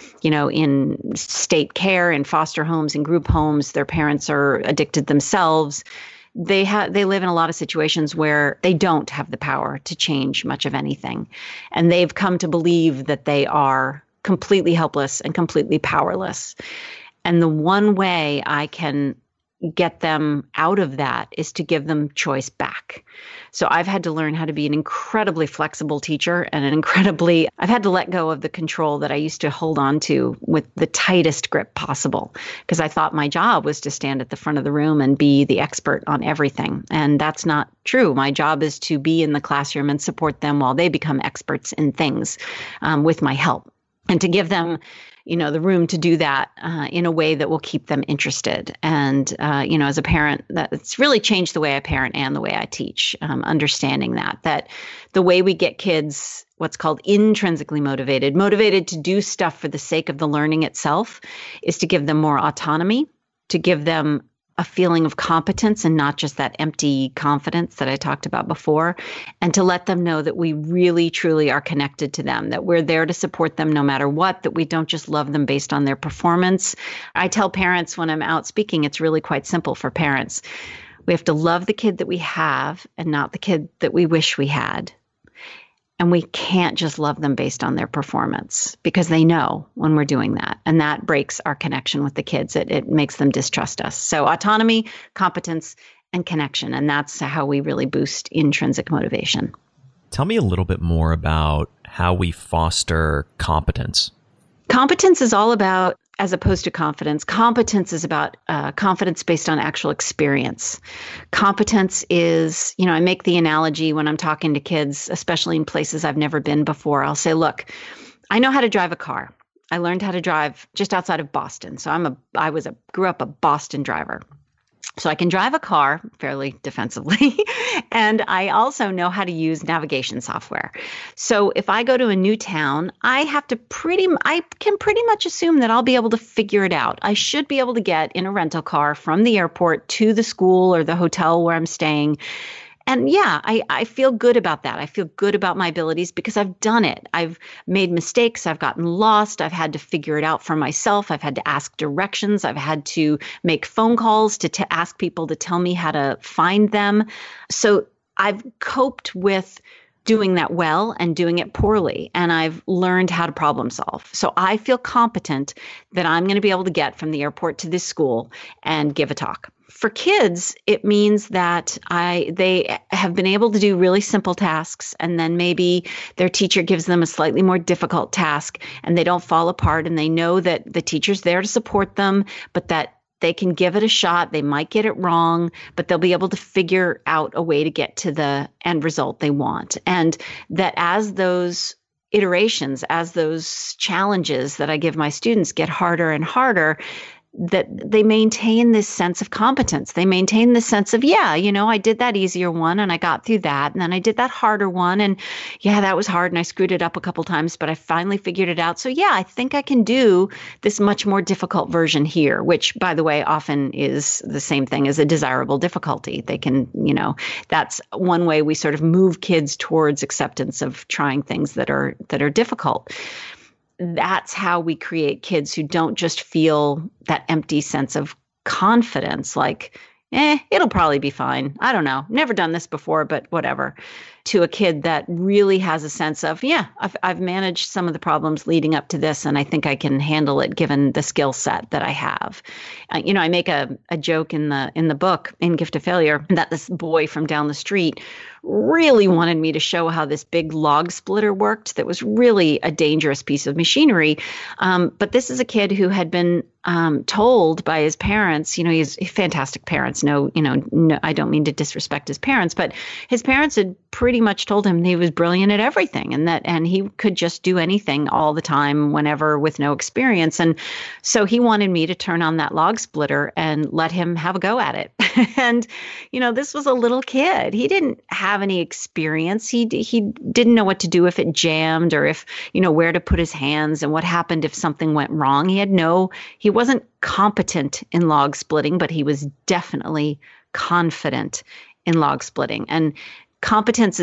in state care, in foster homes, in group homes, their parents are addicted themselves. They live in a lot of situations where they don't have the power to change much of anything. And they've come to believe that they are completely helpless and completely powerless. And the one way I can get them out of that is to give them choice back. So I've had to learn how to be an incredibly flexible teacher and I've had to let go of the control that I used to hold on to with the tightest grip possible, because I thought my job was to stand at the front of the room and be the expert on everything. And that's not true. My job is to be in the classroom and support them while they become experts in things with my help, and to give them the room to do that in a way that will keep them interested. And, as a parent, it's really changed the way I parent and the way I teach, understanding that the way we get kids, what's called intrinsically motivated to do stuff for the sake of the learning itself, is to give them more autonomy, to give them a feeling of competence and not just that empty confidence that I talked about before, and to let them know that we really, truly are connected to them, that we're there to support them no matter what, that we don't just love them based on their performance. I tell parents when I'm out speaking, it's really quite simple for parents. We have to love the kid that we have and not the kid that we wish we had. And we can't just love them based on their performance, because they know when we're doing that. And that breaks our connection with the kids. It makes them distrust us. So autonomy, competence, and connection. And that's how we really boost intrinsic motivation. Tell me a little bit more about how we foster competence. Competence is all about, as opposed to confidence, competence is about confidence based on actual experience. Competence is, I make the analogy when I'm talking to kids, especially in places I've never been before. I'll say, look, I know how to drive a car. I learned how to drive just outside of Boston. So grew up a Boston driver. So I can drive a car fairly defensively, and I also know how to use navigation software. So if I go to a new town, I can pretty much assume that I'll be able to figure it out. I should be able to get in a rental car from the airport to the school or the hotel where I'm staying And yeah, I feel good about that. I feel good about my abilities because I've done it. I've made mistakes. I've gotten lost. I've had to figure it out for myself. I've had to ask directions. I've had to make phone calls to ask people to tell me how to find them. So I've coped with doing that well and doing it poorly. And I've learned how to problem solve. So I feel competent that I'm going to be able to get from the airport to this school and give a talk. For kids, it means that they have been able to do really simple tasks, and then maybe their teacher gives them a slightly more difficult task, and they don't fall apart, and they know that the teacher's there to support them, but that they can give it a shot. They might get it wrong, but they'll be able to figure out a way to get to the end result they want. And that as those iterations, as those challenges that I give my students get harder and harder, that they maintain this sense of competence. They maintain this sense of, yeah, I did that easier one and I got through that. And then I did that harder one. And yeah, that was hard and I screwed it up a couple times, but I finally figured it out. So yeah, I think I can do this much more difficult version here, which, by the way, often is the same thing as a desirable difficulty. They can, that's one way we sort of move kids towards acceptance of trying things that are difficult. That's how we create kids who don't just feel that empty sense of confidence, like, it'll probably be fine. I don't know. Never done this before, but whatever. To a kid that really has a sense of, yeah, I've managed some of the problems leading up to this, and I think I can handle it given the skill set that I have. I make a joke in the book, In Gift of Failure, that this boy from down the street really wanted me to show how this big log splitter worked that was really a dangerous piece of machinery. But this is a kid who had been told by his parents, he has fantastic parents. No, I don't mean to disrespect his parents, but his parents had pretty much told him he was brilliant at everything and he could just do anything all the time, whenever, with no experience. And so he wanted me to turn on that log splitter and let him have a go at it. And, this was a little kid. He didn't have any experience. He didn't know what to do if it jammed or if, where to put his hands and what happened if something went wrong. He wasn't competent in log splitting, but he was definitely confident in log splitting. And competence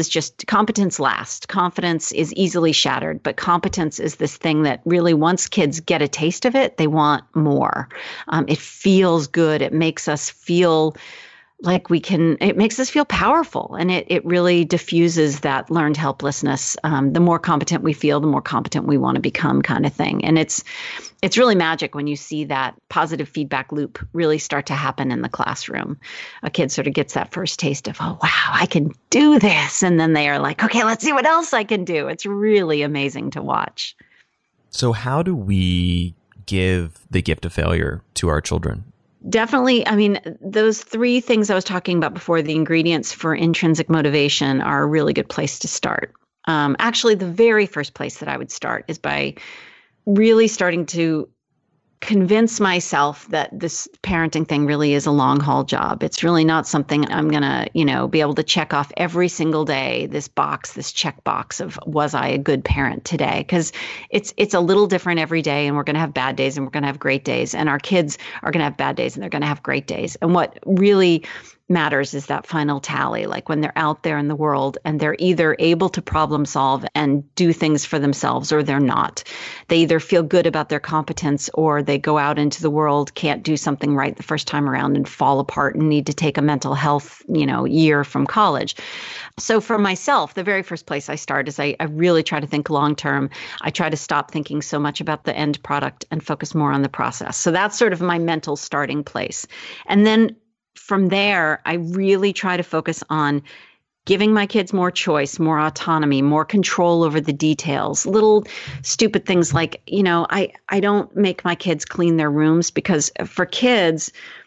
lasts. Confidence is easily shattered, but competence is this thing that really, once kids get a taste of it, they want more. It feels good. It makes us feel like it makes us feel powerful, and it really diffuses that learned helplessness. The more competent we feel, the more competent we want to become, kind of thing. And it's really magic when you see that positive feedback loop really start to happen in the classroom. A kid sort of gets that first taste of, oh, wow, I can do this. And then they are like, okay, let's see what else I can do. It's really amazing to watch. So how do we give the gift of failure to our children? Definitely. I mean, those three things I was talking about before, the ingredients for intrinsic motivation, are a really good place to start. Actually, the very first place that I would start is by really starting to convince myself that this parenting thing really is a long haul job. It's really not something I'm going to, be able to check off every single day, this check box of, was I a good parent today? Because it's a little different every day, and we're going to have bad days and we're going to have great days, and our kids are going to have bad days and they're going to have great days. And what really matters is that final tally, like when they're out there in the world and they're either able to problem solve and do things for themselves, or they're not. They either feel good about their competence, or they go out into the world, can't do something right the first time around and fall apart and need to take a mental health, year from college. So for myself, the very first place I start is I really try to think long term. I try to stop thinking so much about the end product and focus more on the process. So that's sort of my mental starting place. And then from there, I really try to focus on giving my kids more choice, more autonomy, more control over the details. Little stupid things like, I don't make my kids clean their rooms, because for kids,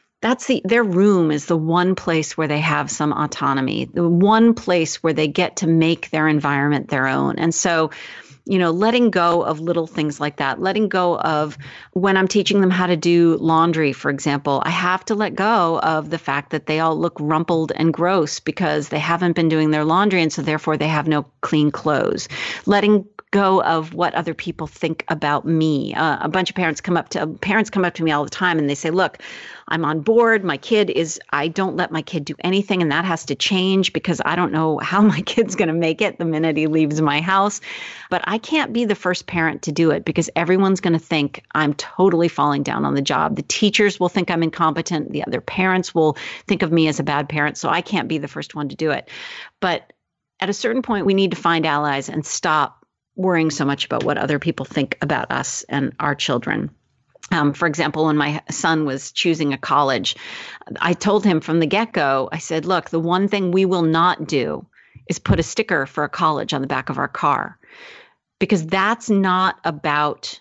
their room is the one place where they have some autonomy, the one place where they get to make their environment their own. And so, letting go of little things like that, letting go of when I'm teaching them how to do laundry, for example, I have to let go of the fact that they all look rumpled and gross because they haven't been doing their laundry. And so therefore they have no clean clothes. Letting go of what other people think about me. A bunch of parents come up to me all the time and they say, look, I'm on board. I don't let my kid do anything, and that has to change because I don't know how my kid's going to make it the minute he leaves my house. But I can't be the first parent to do it because everyone's going to think I'm totally falling down on the job. The teachers will think I'm incompetent. The other parents will think of me as a bad parent. So I can't be the first one to do it. But at a certain point, we need to find allies and stop worrying so much about what other people think about us and our children. For example, when my son was choosing a college, I told him from the get-go, I said, look, the one thing we will not do is put a sticker for a college on the back of our car, because that's not about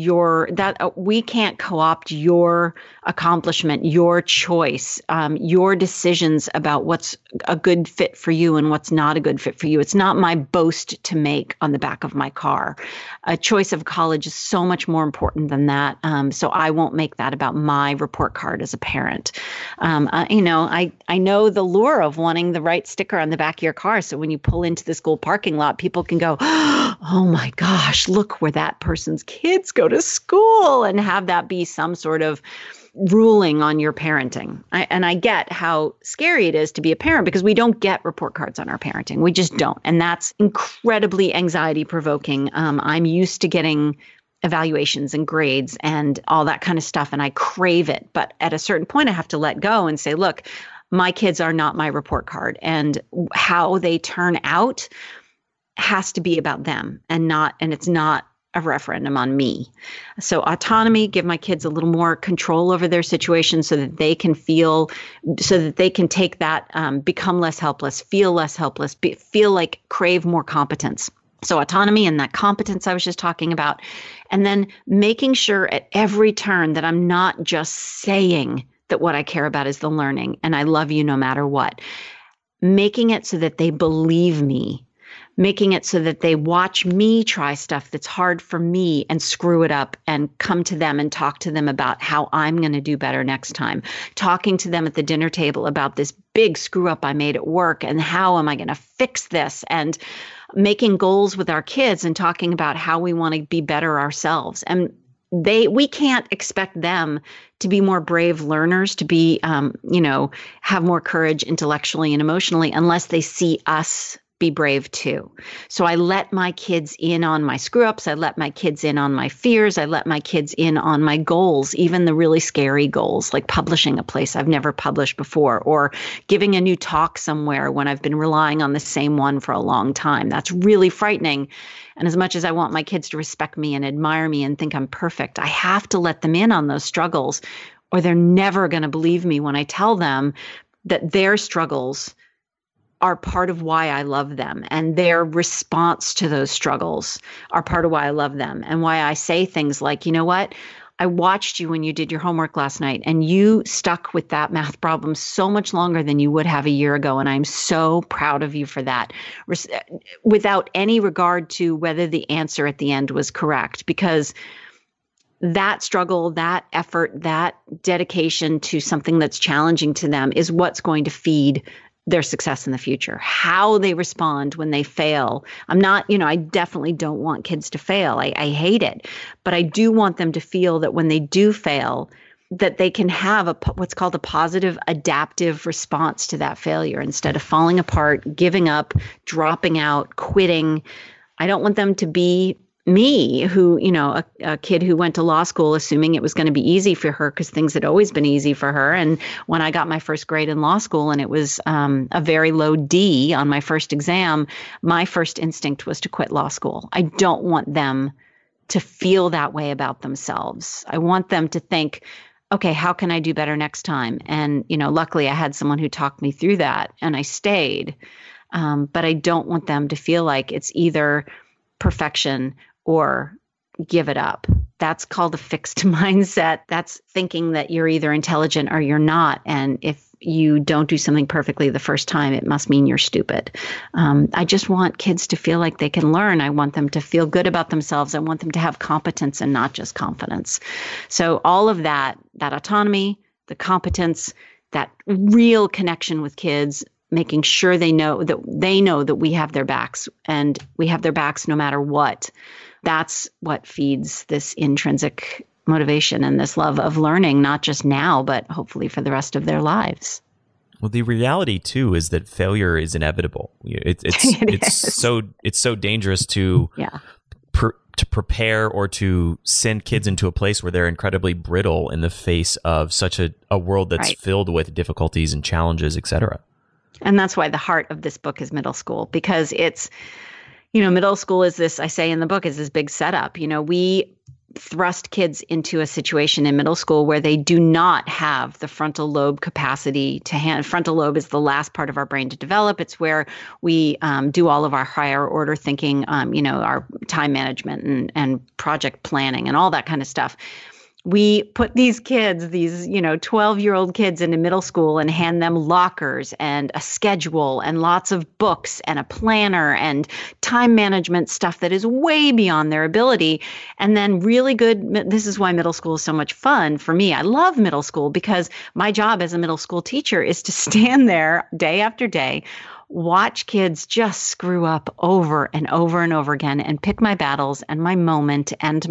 we can't co-opt your accomplishment, your choice, your decisions about what's a good fit for you and what's not a good fit for you. It's not my boast to make on the back of my car. A choice of college is so much more important than that. So I won't make that about my report card as a parent. I know the lure of wanting the right sticker on the back of your car. So when you pull into the school parking lot, people can go, oh my gosh, look where that person's kids go to school, and have that be some sort of ruling on your parenting. I get how scary it is to be a parent because we don't get report cards on our parenting. We just don't. And that's incredibly anxiety provoking. I'm used to getting evaluations and grades and all that kind of stuff, and I crave it. But at a certain point, I have to let go and say, look, my kids are not my report card, and how they turn out has to be about them and it's not a referendum on me. So autonomy, give my kids a little more control over their situation so that they can take that, become less helpless, feel less helpless, feel like crave more competence. So autonomy and that competence I was just talking about. And then making sure at every turn that I'm not just saying that what I care about is the learning and I love you no matter what. Making it so that they believe me. Making it so that they watch me try stuff that's hard for me and screw it up and come to them and talk to them about how I'm going to do better next time. Talking to them at the dinner table about this big screw up I made at work and how am I going to fix this, and making goals with our kids and talking about how we want to be better ourselves. And we can't expect them to be more brave learners, to be, have more courage intellectually and emotionally unless they see us be brave too. So I let my kids in on my screw ups. I let my kids in on my fears. I let my kids in on my goals, even the really scary goals, like publishing a place I've never published before, or giving a new talk somewhere when I've been relying on the same one for a long time. That's really frightening. And as much as I want my kids to respect me and admire me and think I'm perfect, I have to let them in on those struggles, or they're never going to believe me when I tell them that their struggles are part of why I love them, and their response to those struggles are part of why I love them, and why I say things like, you know what, I watched you when you did your homework last night and you stuck with that math problem so much longer than you would have a year ago, and I'm so proud of you for that, without any regard to whether the answer at the end was correct, because that struggle, that effort, that dedication to something that's challenging to them is what's going to feed their success in the future. How they respond when they fail. I definitely don't want kids to fail. I hate it. But I do want them to feel that when they do fail, that they can have what's called a positive adaptive response to that failure instead of falling apart, giving up, dropping out, quitting. I don't want them to be me, who, a kid who went to law school assuming it was going to be easy for her because things had always been easy for her. And when I got my first grade in law school and it was a very low D on my first exam, my first instinct was to quit law school. I don't want them to feel that way about themselves. I want them to think, okay, how can I do better next time? And, luckily I had someone who talked me through that and I stayed. But I don't want them to feel like it's either perfection or give it up. That's called a fixed mindset. That's thinking that you're either intelligent or you're not. And if you don't do something perfectly the first time, it must mean you're stupid. I just want kids to feel like they can learn. I want them to feel good about themselves. I want them to have competence and not just confidence. So all of that autonomy, the competence, that real connection with kids, making sure they know that we have their backs, and we have their backs no matter what. That's what feeds this intrinsic motivation and this love of learning, not just now, but hopefully for the rest of their lives. Well, the reality too is that failure is inevitable. It's so dangerous to to prepare or to send kids into a place where they're incredibly brittle in the face of such a world that's filled with difficulties and challenges, et cetera. And that's why the heart of this book is middle school, because it's, middle school is this, I say in the book, is this big setup. We thrust kids into a situation in middle school where they do not have the frontal lobe capacity to handle. Frontal lobe is the last part of our brain to develop. It's where we do all of our higher order thinking, our time management and project planning and all that kind of stuff. We put these kids, 12-year-old kids into middle school and hand them lockers and a schedule and lots of books and a planner and time management stuff that is way beyond their ability. And then this is why middle school is so much fun for me. I love middle school because my job as a middle school teacher is to stand there day after day, watch kids just screw up over and over and over again, and pick my battles and my moment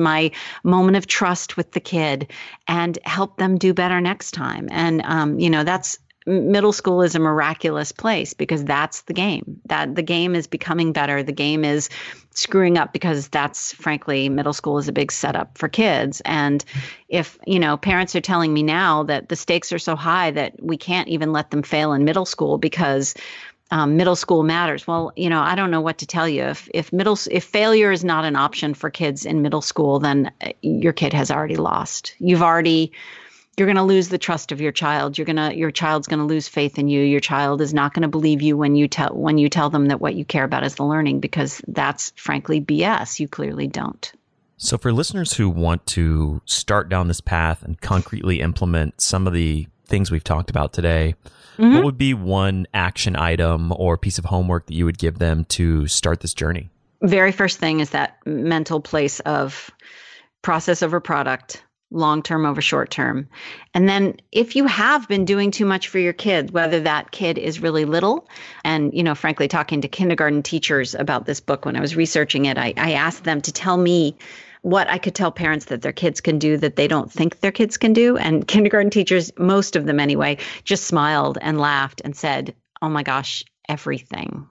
of trust with the kid and help them do better next time. And, that's middle school is a miraculous place because that's the game. That the game is becoming better. The game is screwing up because that's, frankly, middle school is a big setup for kids. And if, parents are telling me now that the stakes are so high that we can't even let them fail in middle school because middle school matters. Well, I don't know what to tell you. If failure is not an option for kids in middle school, then your kid has already lost. You're going to lose the trust of your child. Your child's going to lose faith in you. Your child is not going to believe you when you tell them that what you care about is the learning, because that's frankly BS. You clearly don't. So for listeners who want to start down this path and concretely implement some of the things we've talked about today, what would be one action item or piece of homework that you would give them to start this journey? Very first thing is that mental place of process over product, long-term over short-term. And then if you have been doing too much for your kid, whether that kid is really little, and, frankly, talking to kindergarten teachers about this book when I was researching it, I asked them to tell me what I could tell parents that their kids can do that they don't think their kids can do. And kindergarten teachers, most of them anyway, just smiled and laughed and said, oh my gosh, everything.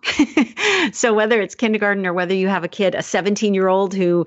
So whether it's kindergarten or whether you have a kid, a 17-year-old who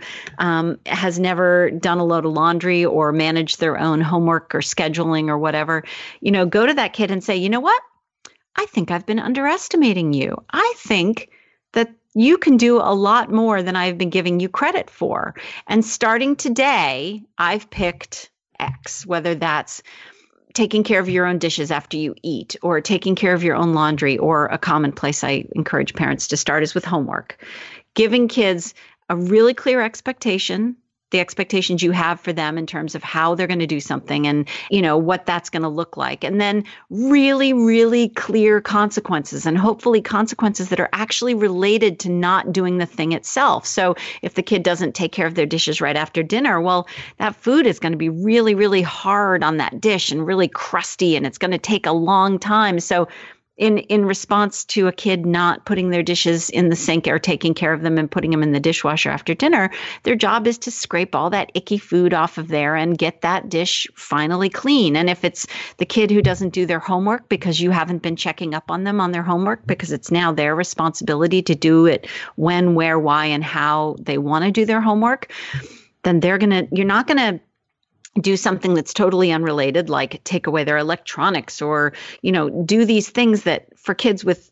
has never done a load of laundry or managed their own homework or scheduling or whatever, go to that kid and say, you know what? I think I've been underestimating you. I think that you can do a lot more than I've been giving you credit for. And starting today, I've picked X, whether that's taking care of your own dishes after you eat, or taking care of your own laundry, or a common place I encourage parents to start is with homework. Giving kids a really clear expectation, the expectations you have for them in terms of how they're going to do something and, what that's going to look like. And then really, really clear consequences, and hopefully consequences that are actually related to not doing the thing itself. So if the kid doesn't take care of their dishes right after dinner, well, that food is going to be really, really hard on that dish and really crusty, and it's going to take a long time. So in response to a kid not putting their dishes in the sink or taking care of them and putting them in the dishwasher after dinner, their job is to scrape all that icky food off of there and get that dish finally clean. And if it's the kid who doesn't do their homework because you haven't been checking up on them on their homework, because it's now their responsibility to do it when, where, why, and how they want to do their homework, then you're not going to do something that's totally unrelated, like take away their electronics or, do these things that for kids with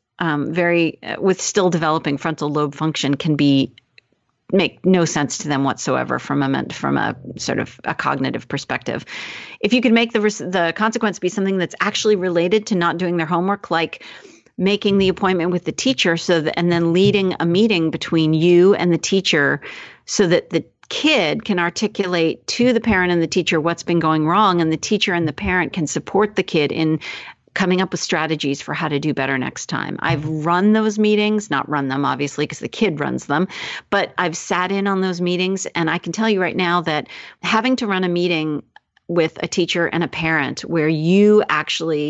with still developing frontal lobe function can make no sense to them whatsoever from a sort of a cognitive perspective. If you could make the consequence be something that's actually related to not doing their homework, like making the appointment with the teacher and then leading a meeting between you and the teacher so that the kid can articulate to the parent and the teacher what's been going wrong, and the teacher and the parent can support the kid in coming up with strategies for how to do better next time. I've run those meetings, not run them obviously because the kid runs them, but I've sat in on those meetings, and I can tell you right now that having to run a meeting with a teacher and a parent where you actually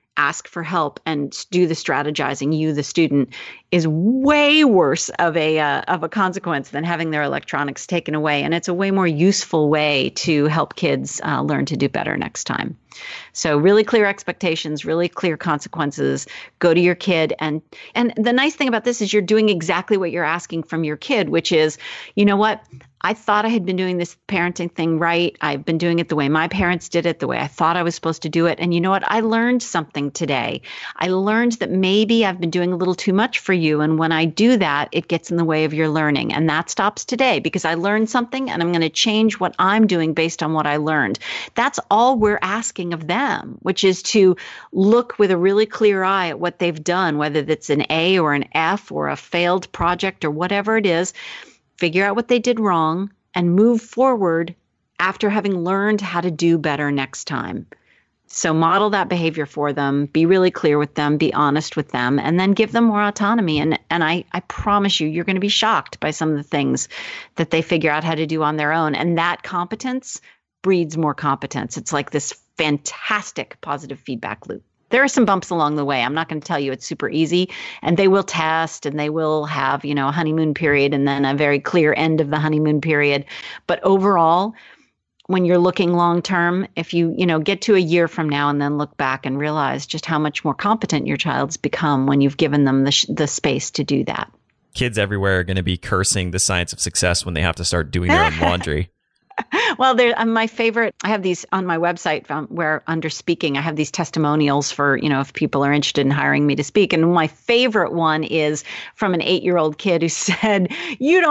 ask for help and do the strategizing, you, the student, is way worse of a consequence than having their electronics taken away. And it's a way more useful way to help kids learn to do better next time. So really clear expectations, really clear consequences. Go to your kid. And the nice thing about this is you're doing exactly what you're asking from your kid, which is, you know what? I thought I had been doing this parenting thing right. I've been doing it the way my parents did it, the way I thought I was supposed to do it. And you know what? I learned something today. I learned that maybe I've been doing a little too much for you. And when I do that, it gets in the way of your learning. And that stops today because I learned something and I'm going to change what I'm doing based on what I learned. That's all we're asking of them, which is to look with a really clear eye at what they've done, whether that's an A or an F or a failed project or whatever it is. Figure out what they did wrong and move forward after having learned how to do better next time. So model that behavior for them, be really clear with them, be honest with them, and then give them more autonomy. And I promise you, you're going to be shocked by some of the things that they figure out how to do on their own. And that competence breeds more competence. It's like this fantastic positive feedback loop. There are some bumps along the way. I'm not going to tell you it's super easy, and they will test and they will have, a honeymoon period and then a very clear end of the honeymoon period. But overall, when you're looking long term, if you, get to a year from now and then look back and realize just how much more competent your child's become when you've given them the space to do that. Kids everywhere are going to be cursing the science of success when they have to start doing their own laundry. Well, my favorite, I have these on my website where under speaking, I have these testimonials for, if people are interested in hiring me to speak. And my favorite one is from an 8-year-old kid who said, you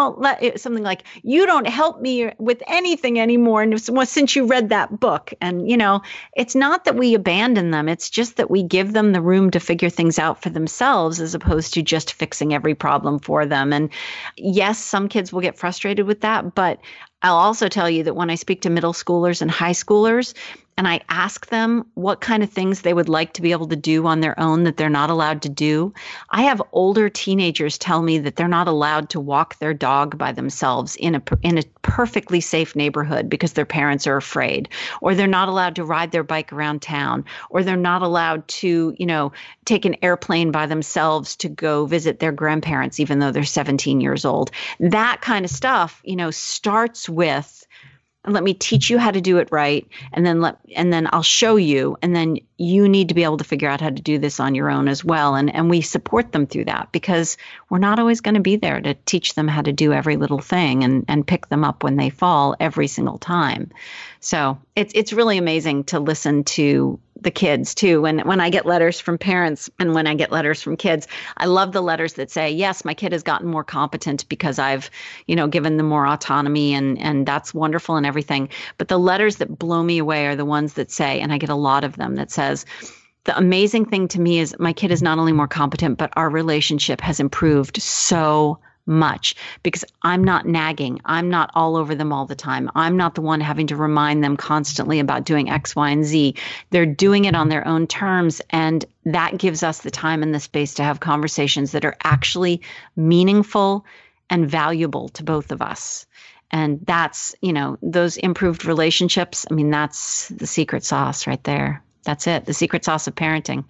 don't help me with anything anymore since you read that book. And, it's not that we abandon them. It's just that we give them the room to figure things out for themselves as opposed to just fixing every problem for them. And yes, some kids will get frustrated with that, but I'll also tell you that when I speak to middle schoolers and high schoolers, and I ask them what kind of things they would like to be able to do on their own that they're not allowed to do, I have older teenagers tell me that they're not allowed to walk their dog by themselves in a perfectly safe neighborhood because their parents are afraid, or they're not allowed to ride their bike around town, or they're not allowed to, take an airplane by themselves to go visit their grandparents, even though they're 17 years old. That kind of stuff, starts with, let me teach you how to do it right, and then I'll show you, and then you need to be able to figure out how to do this on your own as well. And we support them through that because we're not always going to be there to teach them how to do every little thing and pick them up when they fall every single time. So it's really amazing to listen to the kids too. When I get letters from parents and when I get letters from kids, I love the letters that say, yes, my kid has gotten more competent because I've, given them more autonomy and that's wonderful and everything. But the letters that blow me away are the ones that say, and I get a lot of them, that says, the amazing thing to me is my kid is not only more competent, but our relationship has improved so much because I'm not nagging. I'm not all over them all the time. I'm not the one having to remind them constantly about doing X, Y, and Z. They're doing it on their own terms. And that gives us the time and the space to have conversations that are actually meaningful and valuable to both of us. And that's, those improved relationships. I mean, that's the secret sauce right there. That's it. The secret sauce of parenting.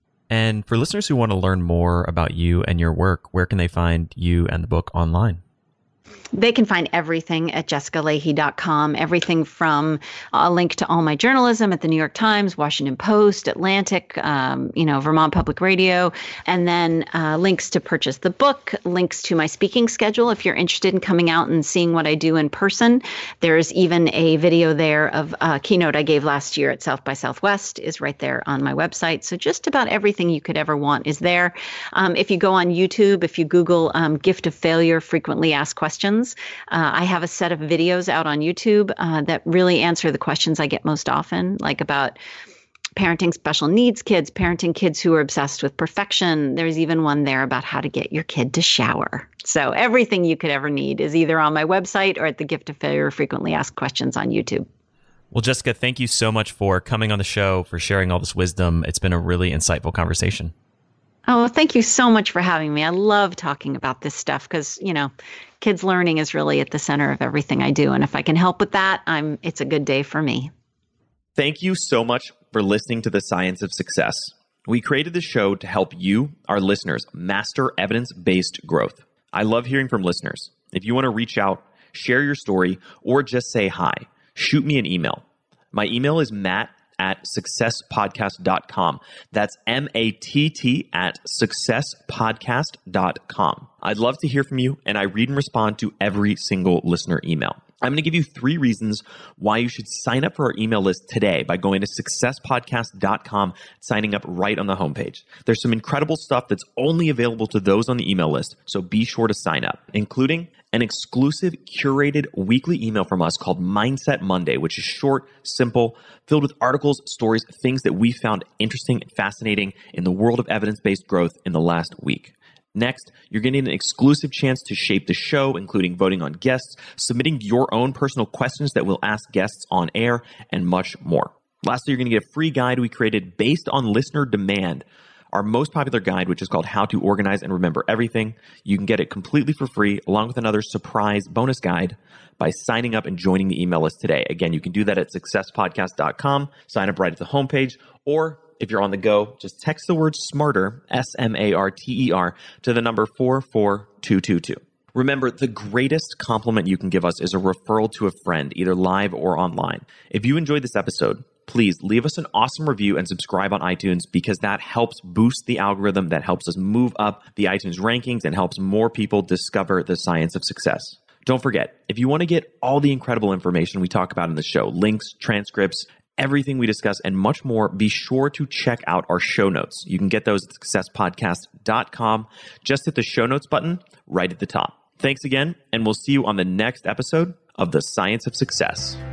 And for listeners who want to learn more about you and your work, where can they find you and the book online? They can find everything at jessicalahey.com, everything from a link to all my journalism at the New York Times, Washington Post, Atlantic, Vermont Public Radio, and then links to purchase the book, links to my speaking schedule. If you're interested in coming out and seeing what I do in person, there's even a video there of a keynote I gave last year at South by Southwest is right there on my website. So just about everything you could ever want is there. If you go on YouTube, if you Google Gift of Failure, Frequently Asked Questions, I have a set of videos out on YouTube that really answer the questions I get most often, like about parenting special needs kids, parenting kids who are obsessed with perfection. There's even one there about how to get your kid to shower. So everything you could ever need is either on my website or at the Gift of Failure Frequently Asked Questions on YouTube. Well, Jessica, thank you so much for coming on the show, for sharing all this wisdom. It's been a really insightful conversation. Oh, thank you so much for having me. I love talking about this stuff because, kids learning is really at the center of everything I do. And if I can help with that, it's a good day for me. Thank you so much for listening to The Science of Success. We created this show to help you, our listeners, master evidence-based growth. I love hearing from listeners. If you want to reach out, share your story, or just say hi, shoot me an email. My email is matt@successpodcast.com. That's matt@successpodcast.com. I'd love to hear from you, and I read and respond to every single listener email. I'm going to give you 3 reasons why you should sign up for our email list today by going to successpodcast.com, signing up right on the homepage. There's some incredible stuff that's only available to those on the email list, so be sure to sign up, including an exclusive curated weekly email from us called Mindset Monday, which is short, simple, filled with articles, stories, things that we found interesting and fascinating in the world of evidence-based growth in the last week. Next, you're getting an exclusive chance to shape the show, including voting on guests, submitting your own personal questions that we'll ask guests on air, and much more. Lastly, you're going to get a free guide we created based on listener demand, our most popular guide, which is called How to Organize and Remember Everything. You can get it completely for free, along with another surprise bonus guide by signing up and joining the email list today. Again, you can do that at successpodcast.com, sign up right at the homepage, or if you're on the go, just text the word SMARTER, SMARTER, to the number 44222. Remember, the greatest compliment you can give us is a referral to a friend, either live or online. If you enjoyed this episode, please leave us an awesome review and subscribe on iTunes, because that helps boost the algorithm, that helps us move up the iTunes rankings, and helps more people discover the science of success. Don't forget, if you want to get all the incredible information we talk about in the show, links, transcripts, everything we discuss, and much more, be sure to check out our show notes. You can get those at successpodcast.com. Just hit the show notes button right at the top. Thanks again, and we'll see you on the next episode of The Science of Success.